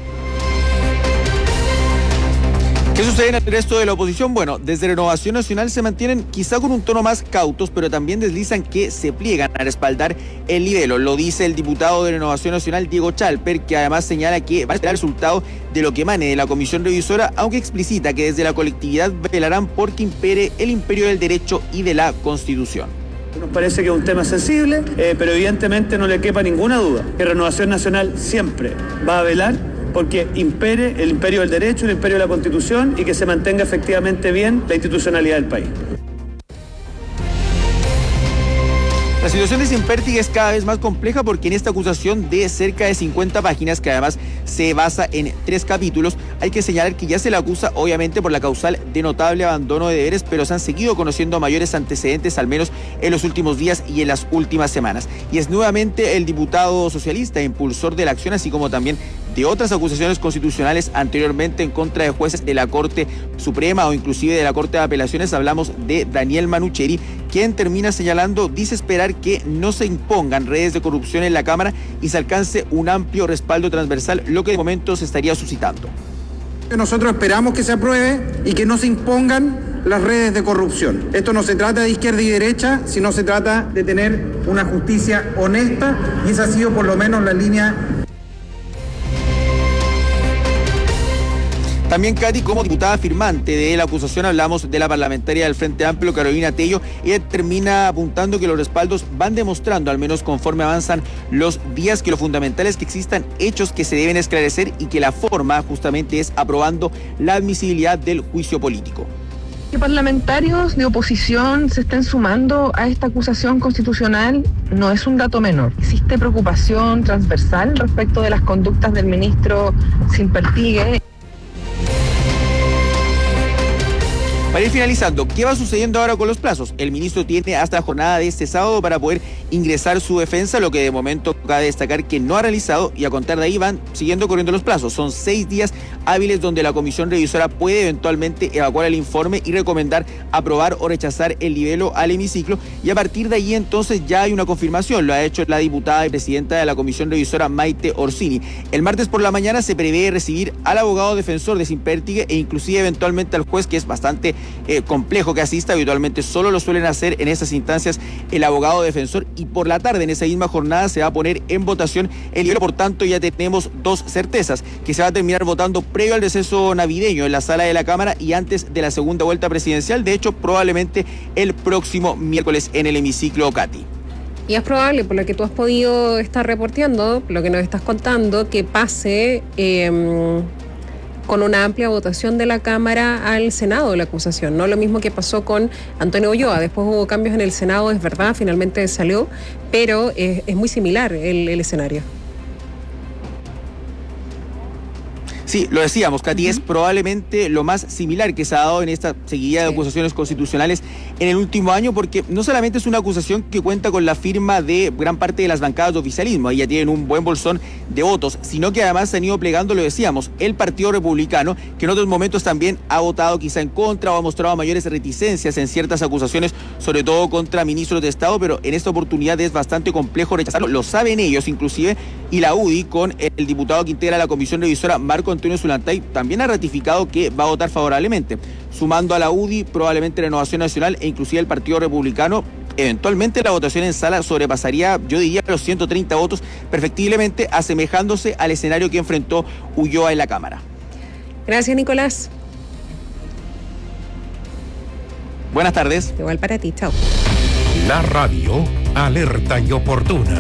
¿Qué sucede en el resto de la oposición? Bueno, desde Renovación Nacional se mantienen quizá con un tono más cautos, pero también deslizan que se pliegan a respaldar el libelo. Lo dice el diputado de Renovación Nacional, Diego Chalper, que además señala que va a esperar el resultado de lo que emane de la comisión revisora, aunque explicita que desde la colectividad velarán por que impere el imperio del derecho y de la Constitución. Nos parece que es un tema sensible, eh, pero evidentemente no le quepa ninguna duda que Renovación Nacional siempre va a velar porque impere el imperio del derecho, el imperio de la Constitución y que se mantenga efectivamente bien la institucionalidad del país. La situación de Simpertigue es cada vez más compleja porque en esta acusación de cerca de cincuenta páginas, que además se basa en tres capítulos, hay que señalar que ya se le acusa obviamente por la causal de notable abandono de deberes, pero se han seguido conociendo mayores antecedentes al menos en los últimos días y en las últimas semanas. Y es nuevamente el diputado socialista, impulsor de la acción, así como también de otras acusaciones constitucionales anteriormente en contra de jueces de la Corte Suprema o inclusive de la Corte de Apelaciones. Hablamos de Daniel Manucheri, quien termina señalando, dice esperar que no se impongan redes de corrupción en la Cámara y se alcance un amplio respaldo transversal, lo que de momento se estaría suscitando. Nosotros esperamos que se apruebe y que no se impongan las redes de corrupción. Esto no se trata de izquierda y derecha, sino se trata de tener una justicia honesta y esa ha sido por lo menos la línea. También, Katy, como diputada firmante de la acusación, hablamos de la parlamentaria del Frente Amplio, Carolina Tello. Ella termina apuntando que los respaldos van demostrando, al menos conforme avanzan los días, que lo fundamental es que existan hechos que se deben esclarecer y que la forma justamente es aprobando la admisibilidad del juicio político. Que parlamentarios de oposición se estén sumando a esta acusación constitucional no es un dato menor. Existe preocupación transversal respecto de las conductas del ministro Simpertigue. Para ir finalizando, ¿qué va sucediendo ahora con los plazos? El ministro tiene hasta la jornada de este sábado para poder ingresar su defensa, lo que de momento cabe destacar que no ha realizado, y a contar de ahí van siguiendo corriendo los plazos. Son seis días hábiles donde la comisión revisora puede eventualmente evacuar el informe y recomendar aprobar o rechazar el libelo al hemiciclo, y a partir de ahí entonces ya hay una confirmación. Lo ha hecho la diputada y presidenta de la comisión revisora, Maite Orsini. El martes por la mañana se prevé recibir al abogado defensor de Simpertigue e inclusive eventualmente al juez, que es bastante eh, complejo que asista. Habitualmente solo lo suelen hacer en esas instancias el abogado defensor, y por la tarde en esa misma jornada se va a poner en votación el libro. Por tanto, ya tenemos dos certezas: que se va a terminar votando previo al receso navideño en la sala de la Cámara y antes de la segunda vuelta presidencial. De hecho, probablemente el próximo miércoles en el hemiciclo, Katy. Y es probable, por lo que tú has podido estar reporteando, lo que nos estás contando, que pase eh, con una amplia votación de la Cámara al Senado la acusación, ¿no? Lo mismo que pasó con Antonio Ulloa. Después hubo cambios en el Senado, es verdad, finalmente salió, pero es, es muy similar el, el escenario. Sí, lo decíamos, Katy, uh-huh. es probablemente lo más similar que se ha dado en esta seguidilla de sí. acusaciones constitucionales en el último año, porque no solamente es una acusación que cuenta con la firma de gran parte de las bancadas de oficialismo, ahí ya tienen un buen bolsón de votos, sino que además se han ido plegando, lo decíamos, el Partido Republicano, que en otros momentos también ha votado quizá en contra o ha mostrado mayores reticencias en ciertas acusaciones, sobre todo contra ministros de Estado, pero en esta oportunidad es bastante complejo rechazarlo, lo saben ellos inclusive, y la U D I, con el diputado que integra la comisión revisora, Marco Antonio Zulantay, también ha ratificado que va a votar favorablemente, sumando a la U D I probablemente Renovación Nacional e inclusive el Partido Republicano. Eventualmente la votación en sala sobrepasaría, yo diría, los ciento treinta votos, perfectiblemente asemejándose al escenario que enfrentó Ulloa en la Cámara. Gracias, Nicolás. Buenas tardes. Igual para ti, chao. La radio, alerta y oportuna.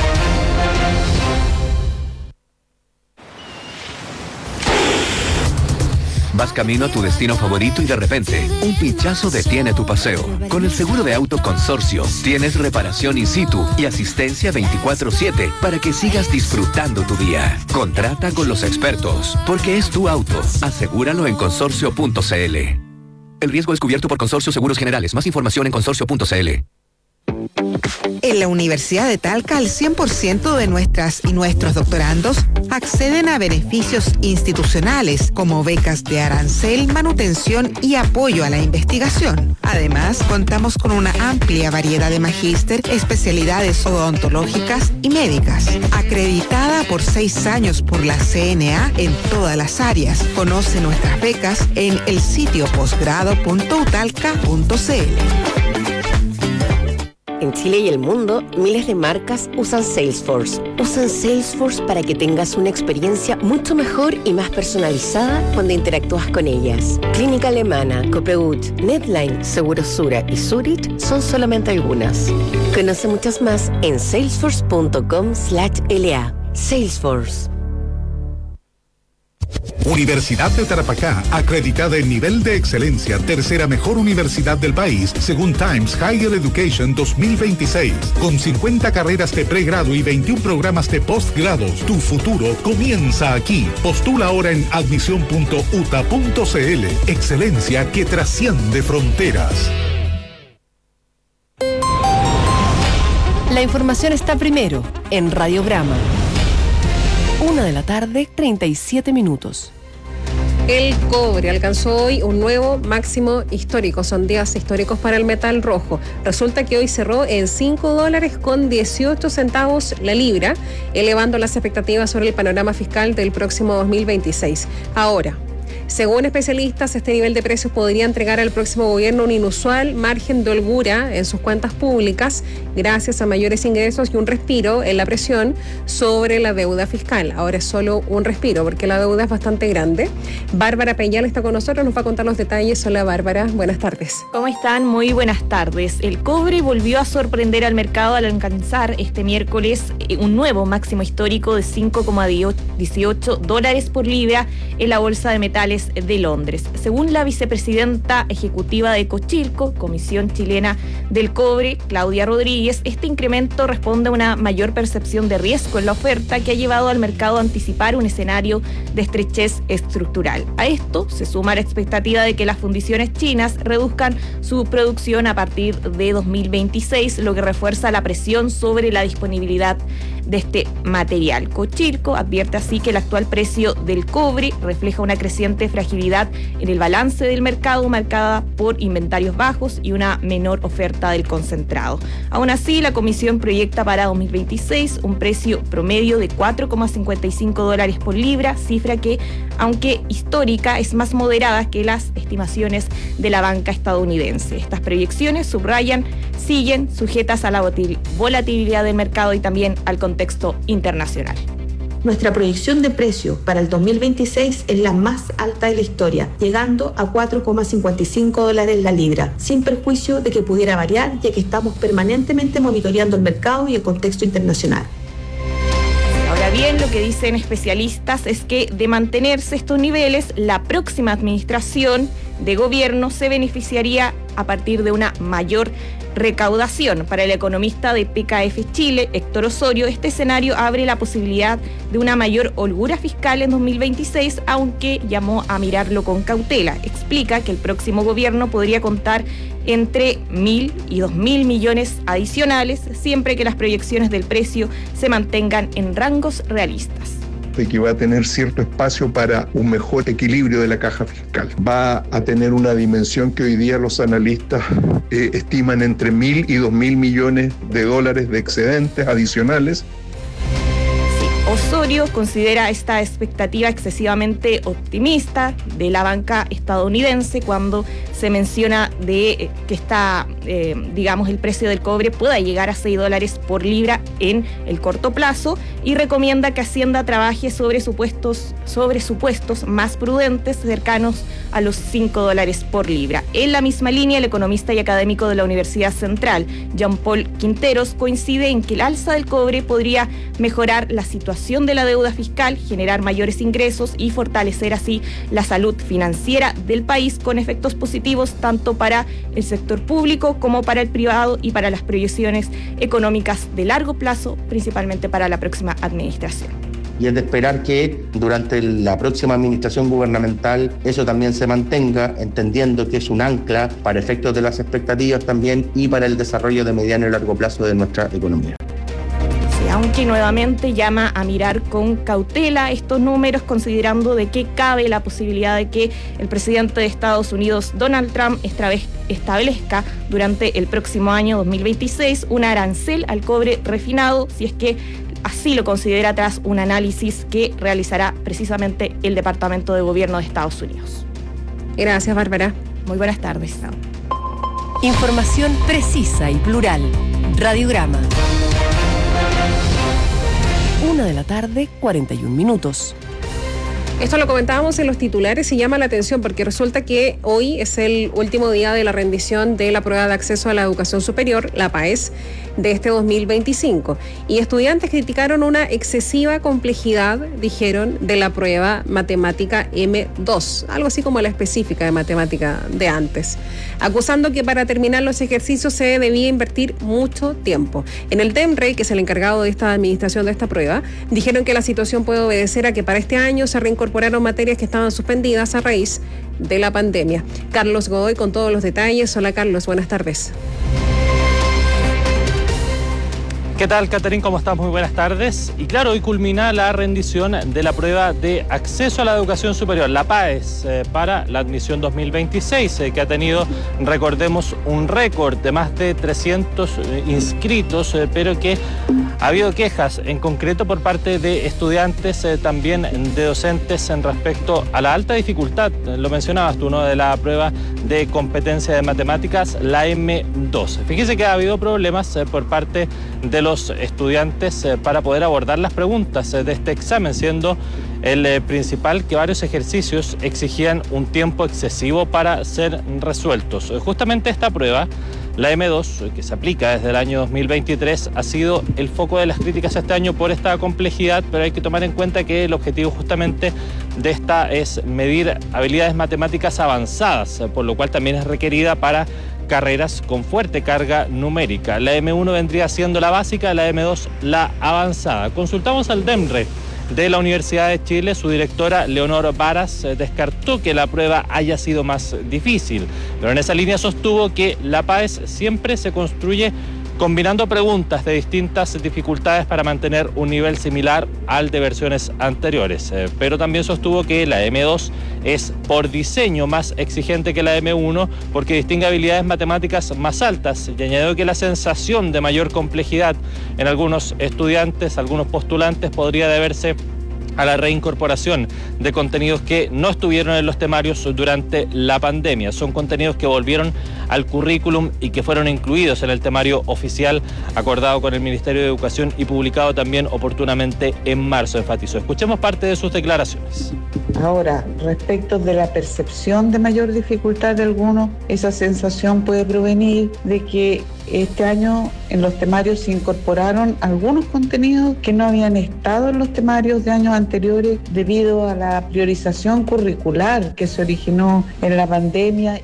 Vas camino a tu destino favorito y de repente, un pinchazo detiene tu paseo. Con el seguro de auto Consorcio, tienes reparación in situ y asistencia veinticuatro siete para que sigas disfrutando tu día. Contrata con los expertos, porque es tu auto. Asegúralo en consorcio punto c l. El riesgo es cubierto por Consorcio Seguros Generales. Más información en consorcio punto c l. En la Universidad de Talca, el cien por ciento de nuestras y nuestros doctorandos acceden a beneficios institucionales como becas de arancel, manutención y apoyo a la investigación. Además, contamos con una amplia variedad de magíster, especialidades odontológicas y médicas. Acreditada por seis años por la C N A en todas las áreas. Conoce nuestras becas en el sitio posgrado punto utalca punto c l. En Chile y el mundo, miles de marcas usan Salesforce. Usan Salesforce para que tengas una experiencia mucho mejor y más personalizada cuando interactúas con ellas. Clínica Alemana, Copeut, Netline, Segurosura y Zurich son solamente algunas. Conoce muchas más en salesforce punto com slash l a. Salesforce. Universidad de Tarapacá, acreditada en nivel de excelencia, tercera mejor universidad del país, según Times Higher Education dos mil veintiséis. Con cincuenta carreras de pregrado y veintiún programas de postgrados, tu futuro comienza aquí. Postula ahora en admisión punto u t a punto c l. Excelencia que trasciende fronteras. La información está primero en Radiograma. Una de la tarde, treinta y siete minutos. El cobre alcanzó hoy un nuevo máximo histórico. Son días históricos para el metal rojo. Resulta que hoy cerró en cinco dólares con dieciocho centavos la libra, elevando las expectativas sobre el panorama fiscal del próximo dos mil veintiséis. Ahora, según especialistas, este nivel de precios podría entregar al próximo gobierno un inusual margen de holgura en sus cuentas públicas gracias a mayores ingresos y un respiro en la presión sobre la deuda fiscal. Ahora es solo un respiro porque la deuda es bastante grande. Bárbara Peñal está con nosotros, nos va a contar los detalles. Hola Bárbara, buenas tardes. ¿Cómo están? Muy buenas tardes. El cobre volvió a sorprender al mercado al alcanzar este miércoles un nuevo máximo histórico de cinco coma dieciocho dólares por libra en la Bolsa de Metales de Londres. Según la vicepresidenta ejecutiva de Cochilco, Comisión Chilena del Cobre, Claudia Rodríguez, este incremento responde a una mayor percepción de riesgo en la oferta que ha llevado al mercado a anticipar un escenario de estrechez estructural. A esto se suma la expectativa de que las fundiciones chinas reduzcan su producción a partir de dos mil veintiséis, lo que refuerza la presión sobre la disponibilidad de este material. Cochilco advierte así que el actual precio del cobre refleja una creciente fragilidad en el balance del mercado marcada por inventarios bajos y una menor oferta del concentrado. Aún así, la comisión proyecta para dos mil veintiséis un precio promedio de cuatro coma cincuenta y cinco dólares por libra, cifra que, aunque histórica, es más moderada que las estimaciones de la banca estadounidense. Estas proyecciones, subrayan, siguen sujetas a la volatilidad del mercado y también al contexto internacional. Nuestra proyección de precio para el dos mil veintiséis es la más alta de la historia, llegando a cuatro coma cincuenta y cinco dólares la libra, sin perjuicio de que pudiera variar, ya que estamos permanentemente monitoreando el mercado y el contexto internacional. Ahora bien, lo que dicen especialistas es que de mantenerse estos niveles, la próxima administración de gobierno se beneficiaría a partir de una mayor recaudación. Para el economista de P K F Chile, Héctor Osorio, este escenario abre la posibilidad de una mayor holgura fiscal en dos mil veintiséis, aunque llamó a mirarlo con cautela. Explica que el próximo gobierno podría contar entre mil y dos mil millones adicionales, siempre que las proyecciones del precio se mantengan en rangos realistas. De que va a tener cierto espacio para un mejor equilibrio de la caja fiscal. Va a tener una dimensión que hoy día los analistas eh, estiman entre mil y dos mil millones de dólares de excedentes adicionales. Osorio considera esta expectativa excesivamente optimista de la banca estadounidense cuando se menciona de eh, que está, eh, digamos, el precio del cobre pueda llegar a seis dólares por libra en el corto plazo, y recomienda que Hacienda trabaje sobre supuestos, sobre supuestos más prudentes, cercanos a los cinco dólares por libra. En la misma línea, el economista y académico de la Universidad Central, Jean-Paul Quinteros, coincide en que el alza del cobre podría mejorar la situación de la deuda fiscal, generar mayores ingresos y fortalecer así la salud financiera del país, con efectos positivos tanto para el sector público como para el privado y para las proyecciones económicas de largo plazo, principalmente para la próxima administración. Y es de esperar que durante la próxima administración gubernamental eso también se mantenga, entendiendo que es un ancla para efectos de las expectativas también y para el desarrollo de mediano y largo plazo de nuestra economía. Aunque nuevamente llama a mirar con cautela estos números, considerando de que cabe la posibilidad de que el presidente de Estados Unidos, Donald Trump, establezca durante el próximo año dos mil veintiséis un arancel al cobre refinado, si es que así lo considera tras un análisis que realizará precisamente el Departamento de Gobierno de Estados Unidos. Gracias, Bárbara. Muy buenas tardes. Información precisa y plural. Radiograma. Una de la tarde, cuarenta y un minutos. Esto lo comentábamos en los titulares y llama la atención porque resulta que hoy es el último día de la rendición de la prueba de acceso a la educación superior, la PAES, de este dos mil veinticinco. Y estudiantes criticaron una excesiva complejidad, dijeron, de la prueba matemática eme dos, algo así como la específica de matemática de antes, acusando que para terminar los ejercicios se debía invertir mucho tiempo. En el DEMRE, que es el encargado de esta administración de esta prueba, dijeron que la situación puede obedecer a que para este año se reincorporaron materias que estaban suspendidas a raíz de la pandemia. Carlos Godoy con todos los detalles. Hola Carlos, buenas tardes. ¿Qué tal, Caterín? ¿Cómo estás? Muy buenas tardes. Y claro, hoy culmina la rendición de la prueba de acceso a la educación superior, la PAES, eh, para la admisión dos mil veintiséis, eh, que ha tenido, recordemos, un récord de más de trescientos eh, inscritos, eh, pero que ha habido quejas, en concreto por parte de estudiantes, eh, también de docentes, en respecto a la alta dificultad, eh, lo mencionabas tú, ¿no?, de la prueba de competencia de matemáticas, la eme dos. Fíjese que ha habido problemas eh, por parte de los los estudiantes eh, para poder abordar las preguntas eh, de este examen, siendo el eh, principal que varios ejercicios exigían un tiempo excesivo para ser resueltos. Eh, justamente esta prueba, la eme dos, eh, que se aplica desde el año dos mil veintitrés, ha sido el foco de las críticas este año por esta complejidad, pero hay que tomar en cuenta que el objetivo justamente de esta es medir habilidades matemáticas avanzadas, eh, por lo cual también es requerida para carreras con fuerte carga numérica. La eme uno vendría siendo la básica, la eme dos la avanzada. Consultamos al DEMRE de la Universidad de Chile. Su directora, Leonor Varas, descartó que la prueba haya sido más difícil, pero en esa línea sostuvo que la PAES siempre se construye combinando preguntas de distintas dificultades para mantener un nivel similar al de versiones anteriores. Eh, pero también sostuvo que la eme dos es por diseño más exigente que la eme uno porque distingue habilidades matemáticas más altas, y añadió que la sensación de mayor complejidad en algunos estudiantes, algunos postulantes, podría deberse a la reincorporación de contenidos que no estuvieron en los temarios durante la pandemia. Son contenidos que volvieron al currículum y que fueron incluidos en el temario oficial acordado con el Ministerio de Educación y publicado también oportunamente en marzo, enfatizó. Escuchemos parte de sus declaraciones. Ahora, respecto de la percepción de mayor dificultad de algunos, esa sensación puede provenir de que este año en los temarios se incorporaron algunos contenidos que no habían estado en los temarios de años anteriores debido a la priorización curricular que se originó en la pandemia.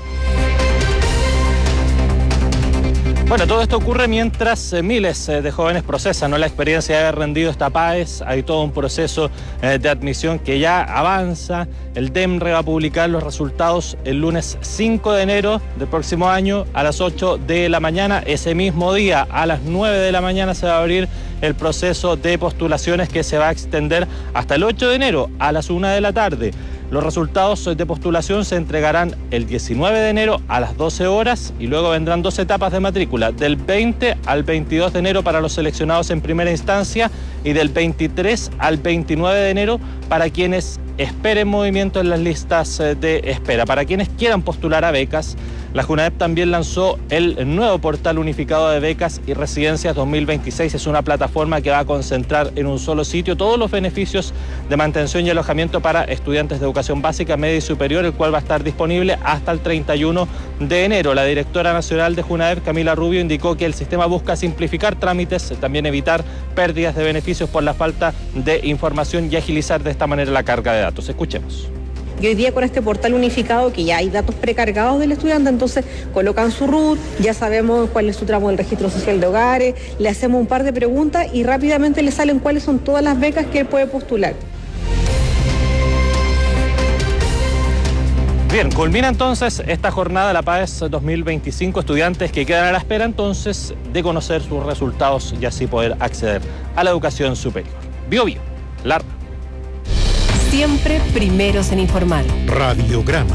Bueno, todo esto ocurre mientras eh, miles eh, de jóvenes procesan, ¿no?, la experiencia de haber rendido esta PAES. Hay todo un proceso eh, de admisión que ya avanza. El DEMRE va a publicar los resultados el lunes cinco de enero del próximo año a las ocho de la mañana. Ese mismo día, a las nueve de la mañana, se va a abrir el proceso de postulaciones que se va a extender hasta el ocho de enero a las una de la tarde. Los resultados de postulación se entregarán el diecinueve de enero a las doce horas y luego vendrán dos etapas de matrícula, del veinte al veintidós de enero para los seleccionados en primera instancia y del veintitrés al veintinueve de enero para quienes esperen movimiento en las listas de espera. Para quienes quieran postular a becas, la JUNAEP también lanzó el nuevo portal unificado de becas y residencias dos mil veintiséis. Es una plataforma que va a concentrar en un solo sitio todos los beneficios de mantención y alojamiento para estudiantes de educación básica, media y superior, el cual va a estar disponible hasta el treinta y uno de enero. La directora nacional de JUNAEP, Camila Rubio, indicó que el sistema busca simplificar trámites, también evitar pérdidas de beneficios por la falta de información y agilizar de esta manera la carga de datos. Escuchemos. Y hoy día con este portal unificado que ya hay datos precargados del estudiante, entonces colocan su R U T, ya sabemos cuál es su tramo del registro social de hogares, le hacemos un par de preguntas y rápidamente le salen cuáles son todas las becas que él puede postular. Bien, culmina entonces esta jornada de la PAES dos mil veinticinco, estudiantes que quedan a la espera entonces de conocer sus resultados y así poder acceder a la educación superior. Bio Bio, Lar. Siempre primeros en informar. Radiograma.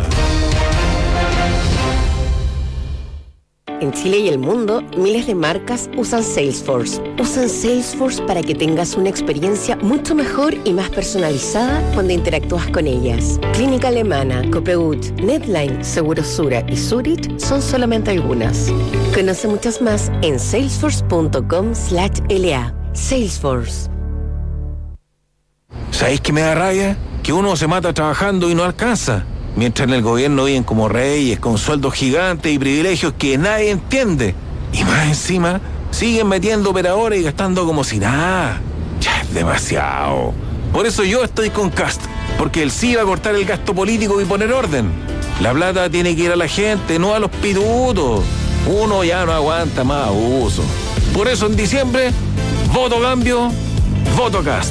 En Chile y el mundo, miles de marcas usan Salesforce. Usan Salesforce para que tengas una experiencia mucho mejor y más personalizada cuando interactúas con ellas. Clínica Alemana, Copeut, Netline, Segurosura y Zurich son solamente algunas. Conoce muchas más en salesforce punto com slash L A. Salesforce. ¿Sabéis qué me da rabia? Que uno se mata trabajando y no alcanza. Mientras en el gobierno viven como reyes, con sueldos gigantes y privilegios que nadie entiende. Y más encima, siguen metiendo operadores y gastando como si nada. Ya es demasiado. Por eso yo estoy con Cast, porque él sí va a cortar el gasto político y poner orden. La plata tiene que ir a la gente, no a los pitutos. Uno ya no aguanta más abuso. Por eso en diciembre, voto cambio, voto Cast.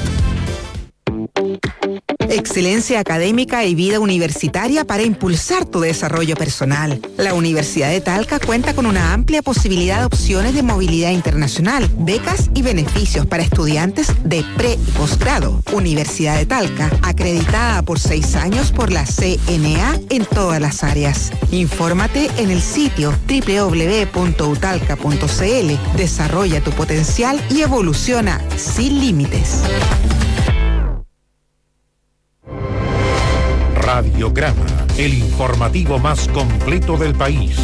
Excelencia académica y vida universitaria para impulsar tu desarrollo personal. La Universidad de Talca cuenta con una amplia posibilidad de opciones de movilidad internacional, becas y beneficios para estudiantes de pre y posgrado. Universidad de Talca, acreditada por seis años por la C N A en todas las áreas. Infórmate en el sitio doble u doble u doble u punto u talca punto c l. Desarrolla tu potencial y evoluciona sin límites. Radiograma, el informativo más completo del país.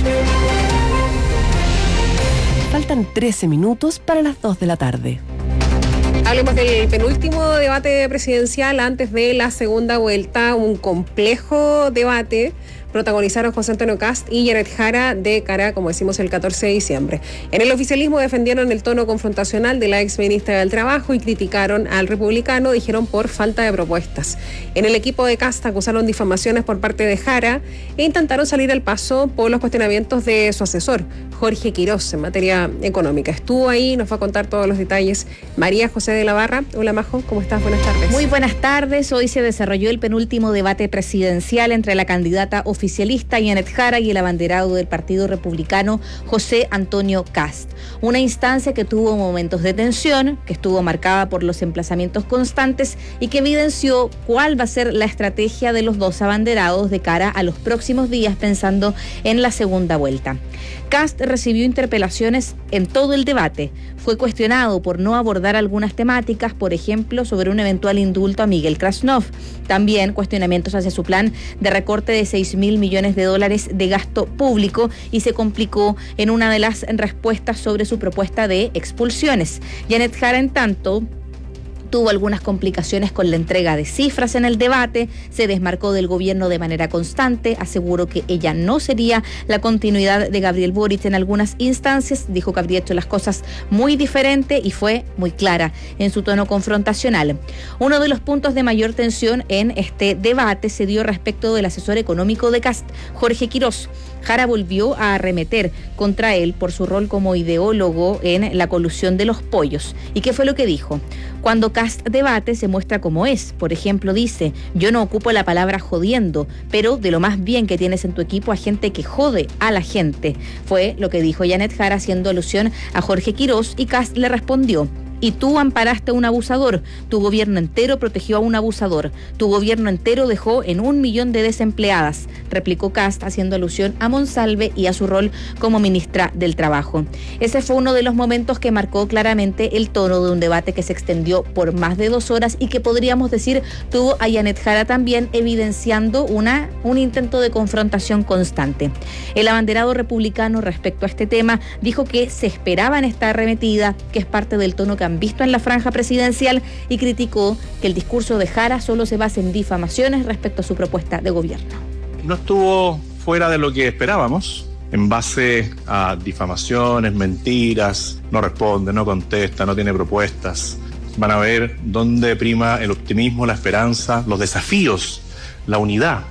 Faltan trece minutos para las dos de la tarde. Hablemos del penúltimo debate presidencial antes de la segunda vuelta, un complejo debate. Protagonizaron José Antonio Kast y Janet Jara de cara, como decimos, el catorce de diciembre. En el oficialismo defendieron el tono confrontacional de la ex ministra del Trabajo y criticaron al republicano, dijeron, por falta de propuestas. En el equipo de Kast acusaron difamaciones por parte de Jara e intentaron salir al paso por los cuestionamientos de su asesor. Jorge Quirós en materia económica. Estuvo ahí, nos va a contar todos los detalles María José de la Barra. Hola Majo, ¿cómo estás? Buenas tardes. Muy buenas tardes. Hoy se desarrolló el penúltimo debate presidencial entre la candidata oficialista Janet Jara y el abanderado del Partido Republicano José Antonio Kast. Una instancia que tuvo momentos de tensión, que estuvo marcada por los emplazamientos constantes y que evidenció cuál va a ser la estrategia de los dos abanderados de cara a los próximos días pensando en la segunda vuelta. Kast recibió interpelaciones en todo el debate. Fue cuestionado por no abordar algunas temáticas, por ejemplo, sobre un eventual indulto a Miguel Krasnov. También cuestionamientos hacia su plan de recorte de seis mil millones de dólares de gasto público y se complicó en una de las respuestas sobre su propuesta de expulsiones. Janet Jara, en tanto, tuvo algunas complicaciones con la entrega de cifras en el debate, se desmarcó del gobierno de manera constante, aseguró que ella no sería la continuidad de Gabriel Boric en algunas instancias, dijo que habría hecho las cosas muy diferente y fue muy clara en su tono confrontacional. Uno de los puntos de mayor tensión en este debate se dio respecto del asesor económico de Kast, Jorge Quirós. Jara volvió a arremeter contra él por su rol como ideólogo en la colusión de los pollos. ¿Y qué fue lo que dijo? Cuando Kast debate se muestra como es. Por ejemplo, dice, yo no ocupo la palabra jodiendo, pero de lo más bien que tienes en tu equipo a gente que jode a la gente. Fue lo que dijo Janet Jara haciendo alusión a Jorge Quirós y Kast le respondió. Y tú amparaste a un abusador, tu gobierno entero protegió a un abusador, tu gobierno entero dejó en un millón de desempleadas, replicó Kast haciendo alusión a Monsalve y a su rol como ministra del Trabajo. Ese fue uno de los momentos que marcó claramente el tono de un debate que se extendió por más de dos horas y que podríamos decir tuvo a Janet Jara también evidenciando una, un intento de confrontación constante. El abanderado republicano respecto a este tema dijo que se esperaba en esta arremetida, que es parte del tono que visto en la franja presidencial y criticó que el discurso de Jara solo se basa en difamaciones respecto a su propuesta de gobierno. No estuvo fuera de lo que esperábamos, en base a difamaciones, mentiras, no responde, no contesta, no tiene propuestas. Van a ver dónde prima el optimismo, la esperanza, los desafíos, la unidad.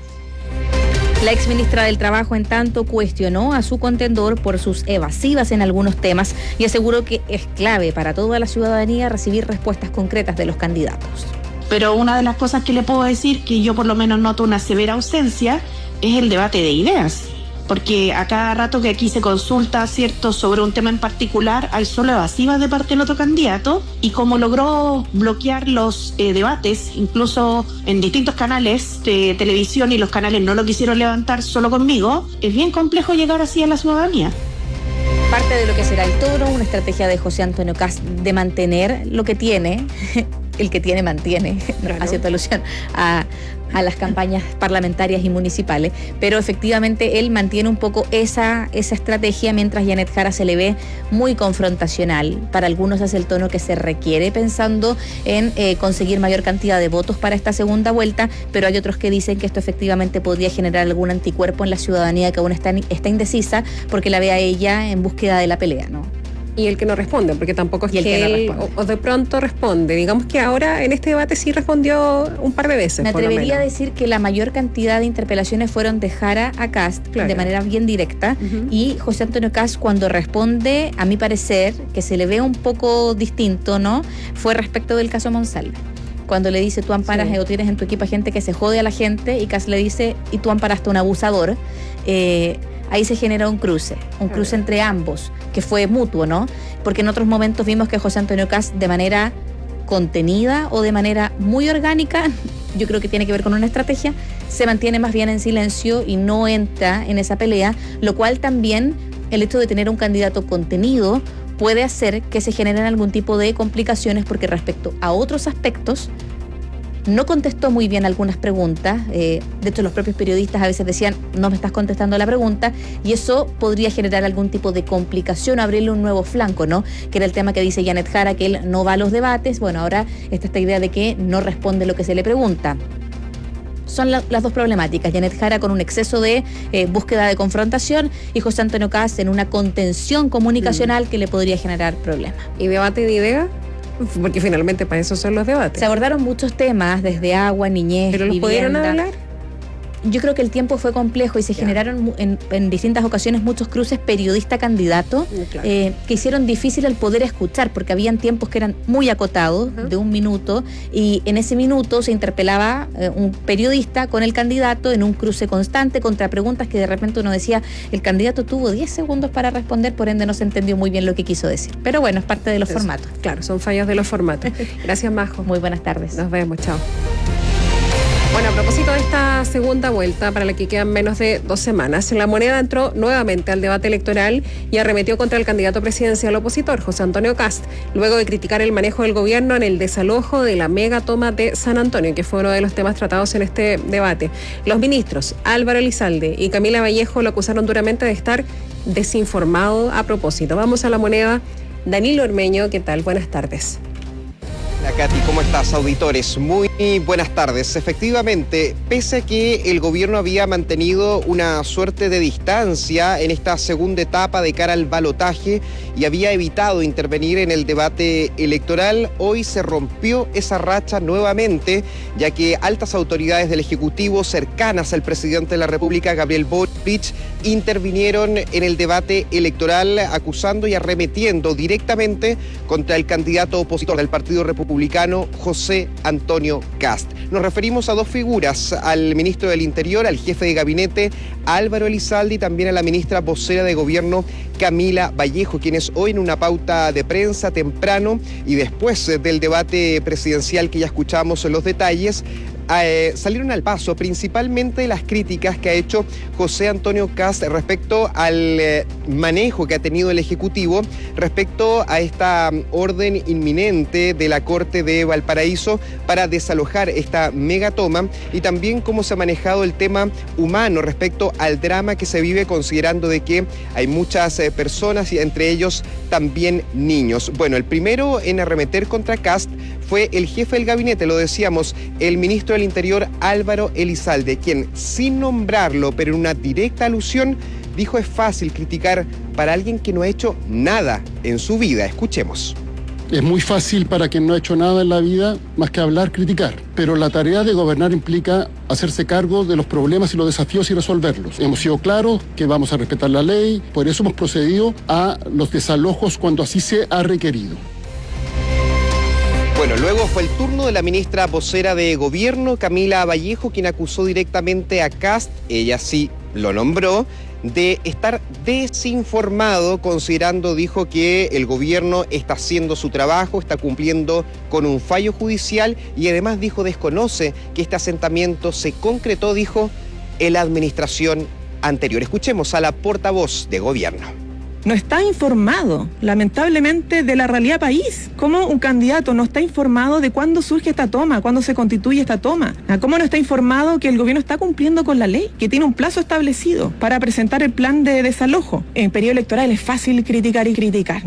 La exministra del Trabajo, en tanto, cuestionó a su contendor por sus evasivas en algunos temas y aseguró que es clave para toda la ciudadanía recibir respuestas concretas de los candidatos. Pero una de las cosas que le puedo decir, que yo por lo menos noto una severa ausencia, es el debate de ideas. Porque a cada rato que aquí se consulta, ¿cierto?, sobre un tema en particular, hay solo evasivas de parte del otro candidato, y como logró bloquear los eh, debates, incluso en distintos canales de televisión, y los canales no lo quisieron levantar solo conmigo, es bien complejo llegar así a la ciudadanía. Parte de lo que será el tono, una estrategia de José Antonio Kast de mantener lo que tiene, el que tiene mantiene, claro, haciendo alusión a, a las campañas parlamentarias y municipales, pero efectivamente él mantiene un poco esa, esa estrategia, mientras Janet Jara se le ve muy confrontacional. Para algunos es el tono que se requiere pensando en eh, conseguir mayor cantidad de votos para esta segunda vuelta, pero hay otros que dicen que esto efectivamente podría generar algún anticuerpo en la ciudadanía que aún está, está indecisa porque la ve a ella en búsqueda de la pelea, ¿no? Y el que no responde, porque tampoco es y el que, que él, no o, o de pronto responde. Digamos que ahora en este debate sí respondió un par de veces. Me por lo atrevería a menos. decir que la mayor cantidad de interpelaciones fueron de Jara a Kast, claro, de manera bien directa, uh-huh. Y José Antonio Kast, cuando responde, a mi parecer, que se le ve un poco distinto, ¿no?, fue respecto del caso Monsalve. Cuando le dice, tú amparas sí. o tienes en tu equipo a gente que se jode a la gente, y Kast le dice, y tú amparaste a un abusador, eh, ahí se genera un cruce, un cruce entre ambos, que fue mutuo, ¿no? Porque en otros momentos vimos que José Antonio Kast, de manera contenida o de manera muy orgánica, yo creo que tiene que ver con una estrategia, se mantiene más bien en silencio y no entra en esa pelea, lo cual también el hecho de tener un candidato contenido puede hacer que se generen algún tipo de complicaciones, porque respecto a otros aspectos no contestó muy bien algunas preguntas. Eh, de hecho, los propios periodistas a veces decían, no me estás contestando la pregunta, y eso podría generar algún tipo de complicación, abrirle un nuevo flanco, ¿no? Que era el tema que dice Janet Jara, que él no va a los debates. Bueno, ahora está esta idea de que no responde lo que se le pregunta. Son la, las dos problemáticas. Janet Jara con un exceso de eh, búsqueda de confrontación, y José Antonio Kast en una contención comunicacional mm. que le podría generar problemas. ¿Y debate de ideas? Porque finalmente para eso son los debates. Se abordaron muchos temas, desde agua, niñez, ¿pero los vivienda. pudieron hablar? yo creo que el tiempo fue complejo y se ya. generaron en, en distintas ocasiones muchos cruces periodista-candidato claro. eh, que hicieron difícil el poder escuchar, porque habían tiempos que eran muy acotados, uh-huh. de un minuto, y en ese minuto se interpelaba eh, un periodista con el candidato en un cruce constante contra preguntas que de repente uno decía, el candidato tuvo diez segundos para responder, por ende no se entendió muy bien lo que quiso decir. Pero bueno, es parte de los Eso, formatos. Claro, son fallos de los formatos. Gracias, Majo. Muy buenas tardes. Nos vemos, chao. Bueno, a propósito de esta segunda vuelta, para la que quedan menos de dos semanas, La Moneda entró nuevamente al debate electoral y arremetió contra el candidato presidencial opositor, José Antonio Kast, luego de criticar el manejo del gobierno en el desalojo de la mega toma de San Antonio, que fue uno de los temas tratados en este debate. Los ministros Álvaro Elizalde y Camila Vallejo lo acusaron duramente de estar desinformado a propósito. Vamos a La Moneda. Danilo Ormeño, ¿qué tal? Buenas tardes. Hola Katy, ¿cómo estás, auditores? Muy buenas tardes. Efectivamente, pese a que el gobierno había mantenido una suerte de distancia en esta segunda etapa de cara al balotaje y había evitado intervenir en el debate electoral, hoy se rompió esa racha nuevamente, ya que altas autoridades del Ejecutivo cercanas al presidente de la República, Gabriel Boric, intervinieron en el debate electoral acusando y arremetiendo directamente contra el candidato opositor del Partido Republicano, José Antonio Kast. Nos referimos a dos figuras, al ministro del Interior, al jefe de gabinete, Álvaro Elizalde, y también a la ministra vocera de Gobierno, Camila Vallejo, quienes hoy en una pauta de prensa temprano y después del debate presidencial que ya escuchamos en los detalles, Eh, salieron al paso principalmente las críticas que ha hecho José Antonio Kast respecto al eh, manejo que ha tenido el Ejecutivo respecto a esta um, orden inminente de la Corte de Valparaíso para desalojar esta megatoma, y también cómo se ha manejado el tema humano respecto al drama que se vive, considerando de que hay muchas eh, personas y entre ellos también niños. Bueno, el primero en arremeter contra Kast fue el jefe del gabinete, lo decíamos, el ministro del Interior, Álvaro Elizalde, quien, sin nombrarlo, pero en una directa alusión, dijo: es fácil criticar para alguien que no ha hecho nada en su vida. Escuchemos. Es muy fácil para quien no ha hecho nada en la vida más que hablar, criticar. Pero la tarea de gobernar implica hacerse cargo de los problemas y los desafíos y resolverlos. Hemos sido claros que vamos a respetar la ley, por eso hemos procedido a los desalojos cuando así se ha requerido. Bueno, luego fue el turno de la ministra vocera de Gobierno, Camila Vallejo, quien acusó directamente a Kast, ella sí lo nombró, de estar desinformado, considerando, dijo, que el gobierno está haciendo su trabajo, está cumpliendo con un fallo judicial, y además dijo desconoce que este asentamiento se concretó, dijo, en la administración anterior. Escuchemos a la portavoz de Gobierno. No está informado, lamentablemente, de la realidad país. ¿Cómo un candidato no está informado de cuándo surge esta toma, cuándo se constituye esta toma? ¿Cómo no está informado que el gobierno está cumpliendo con la ley, que tiene un plazo establecido para presentar el plan de desalojo? En periodo electoral es fácil criticar y criticar.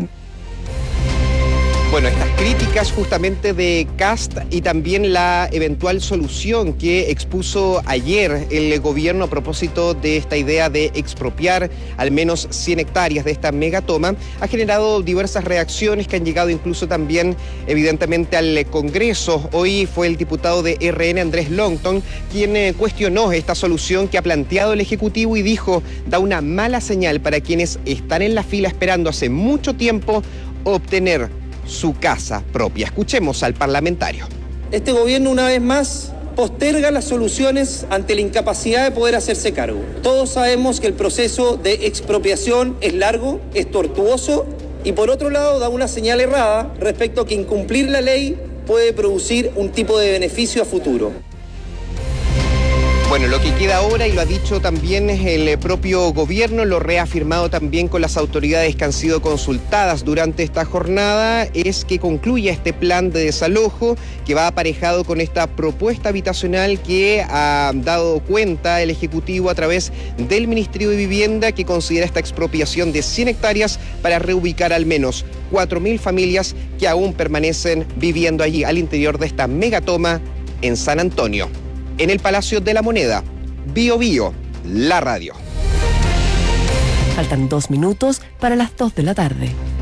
Bueno, estas críticas justamente de Kast y también la eventual solución que expuso ayer el gobierno a propósito de esta idea de expropiar al menos cien hectáreas de esta megatoma ha generado diversas reacciones que han llegado incluso también evidentemente al Congreso. Hoy fue el diputado de R N, Andrés Longton, quien eh, cuestionó esta solución que ha planteado el Ejecutivo y dijo: da una mala señal para quienes están en la fila esperando hace mucho tiempo obtener su casa propia. Escuchemos al parlamentario. Este gobierno, una vez más, posterga las soluciones ante la incapacidad de poder hacerse cargo. Todos sabemos que el proceso de expropiación es largo, es tortuoso, y por otro lado da una señal errada respecto a que incumplir la ley puede producir un tipo de beneficio a futuro. Bueno, lo que queda ahora, y lo ha dicho también el propio gobierno, lo reafirmado también con las autoridades que han sido consultadas durante esta jornada, es que concluya este plan de desalojo que va aparejado con esta propuesta habitacional que ha dado cuenta el Ejecutivo a través del Ministerio de Vivienda, que considera esta expropiación de cien hectáreas para reubicar al menos cuatro mil familias que aún permanecen viviendo allí al interior de esta megatoma en San Antonio. En el Palacio de la Moneda, Bio Bio, la radio. Faltan dos minutos para las dos de la tarde.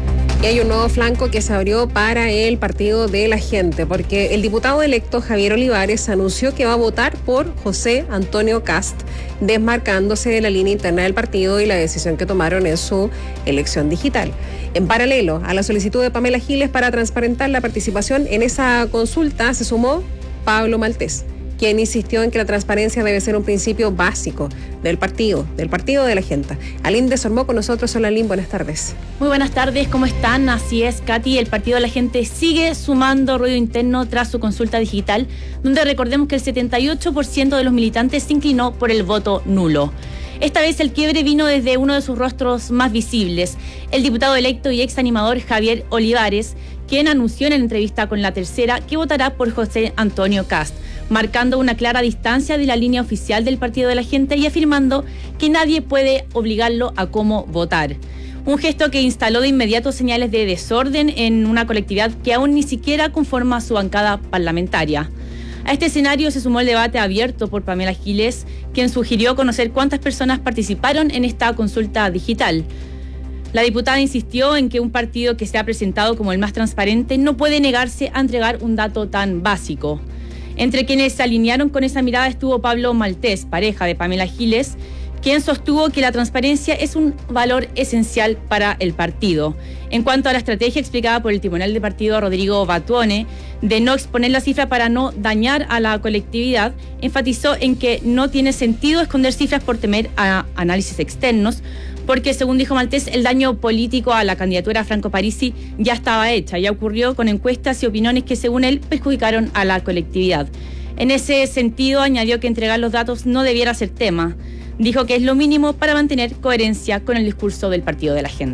Y hay un nuevo flanco que se abrió para el Partido de la Gente, porque el diputado electo Javier Olivares anunció que va a votar por José Antonio Kast, desmarcándose de la línea interna del partido y la decisión que tomaron en su elección digital. En paralelo a la solicitud de Pamela Giles para transparentar la participación en esa consulta, se sumó Pablo Maltés, quien insistió en que la transparencia debe ser un principio básico del partido, del Partido de la Gente. Aline Desormó con nosotros. Hola, Aline, buenas tardes. Muy buenas tardes, ¿cómo están? Así es, Katy, el Partido de la Gente sigue sumando ruido interno tras su consulta digital, donde recordemos que el setenta y ocho por ciento de los militantes se inclinó por el voto nulo. Esta vez el quiebre vino desde uno de sus rostros más visibles, el diputado electo y ex animador Javier Olivares, quien anunció en la entrevista con La Tercera que votará por José Antonio Kast, marcando una clara distancia de la línea oficial del Partido de la Gente y afirmando que nadie puede obligarlo a cómo votar. Un gesto que instaló de inmediato señales de desorden en una colectividad que aún ni siquiera conforma su bancada parlamentaria. A este escenario se sumó el debate abierto por Pamela Giles, quien sugirió conocer cuántas personas participaron en esta consulta digital. La diputada insistió en que un partido que se ha presentado como el más transparente no puede negarse a entregar un dato tan básico. Entre quienes se alinearon con esa mirada estuvo Pablo Maltés, pareja de Pamela Giles, quien sostuvo que la transparencia es un valor esencial para el partido. En cuanto a la estrategia explicada por el timonel de partido Rodrigo Batuone de no exponer la cifra para no dañar a la colectividad, enfatizó en que no tiene sentido esconder cifras por temer a análisis externos, porque según dijo Maltés, el daño político a la candidatura Franco Parisi ya estaba hecha, ya ocurrió con encuestas y opiniones que según él perjudicaron a la colectividad. En ese sentido añadió que entregar los datos no debiera ser tema. Dijo que es lo mínimo para mantener coherencia con el discurso del Partido de la Gente.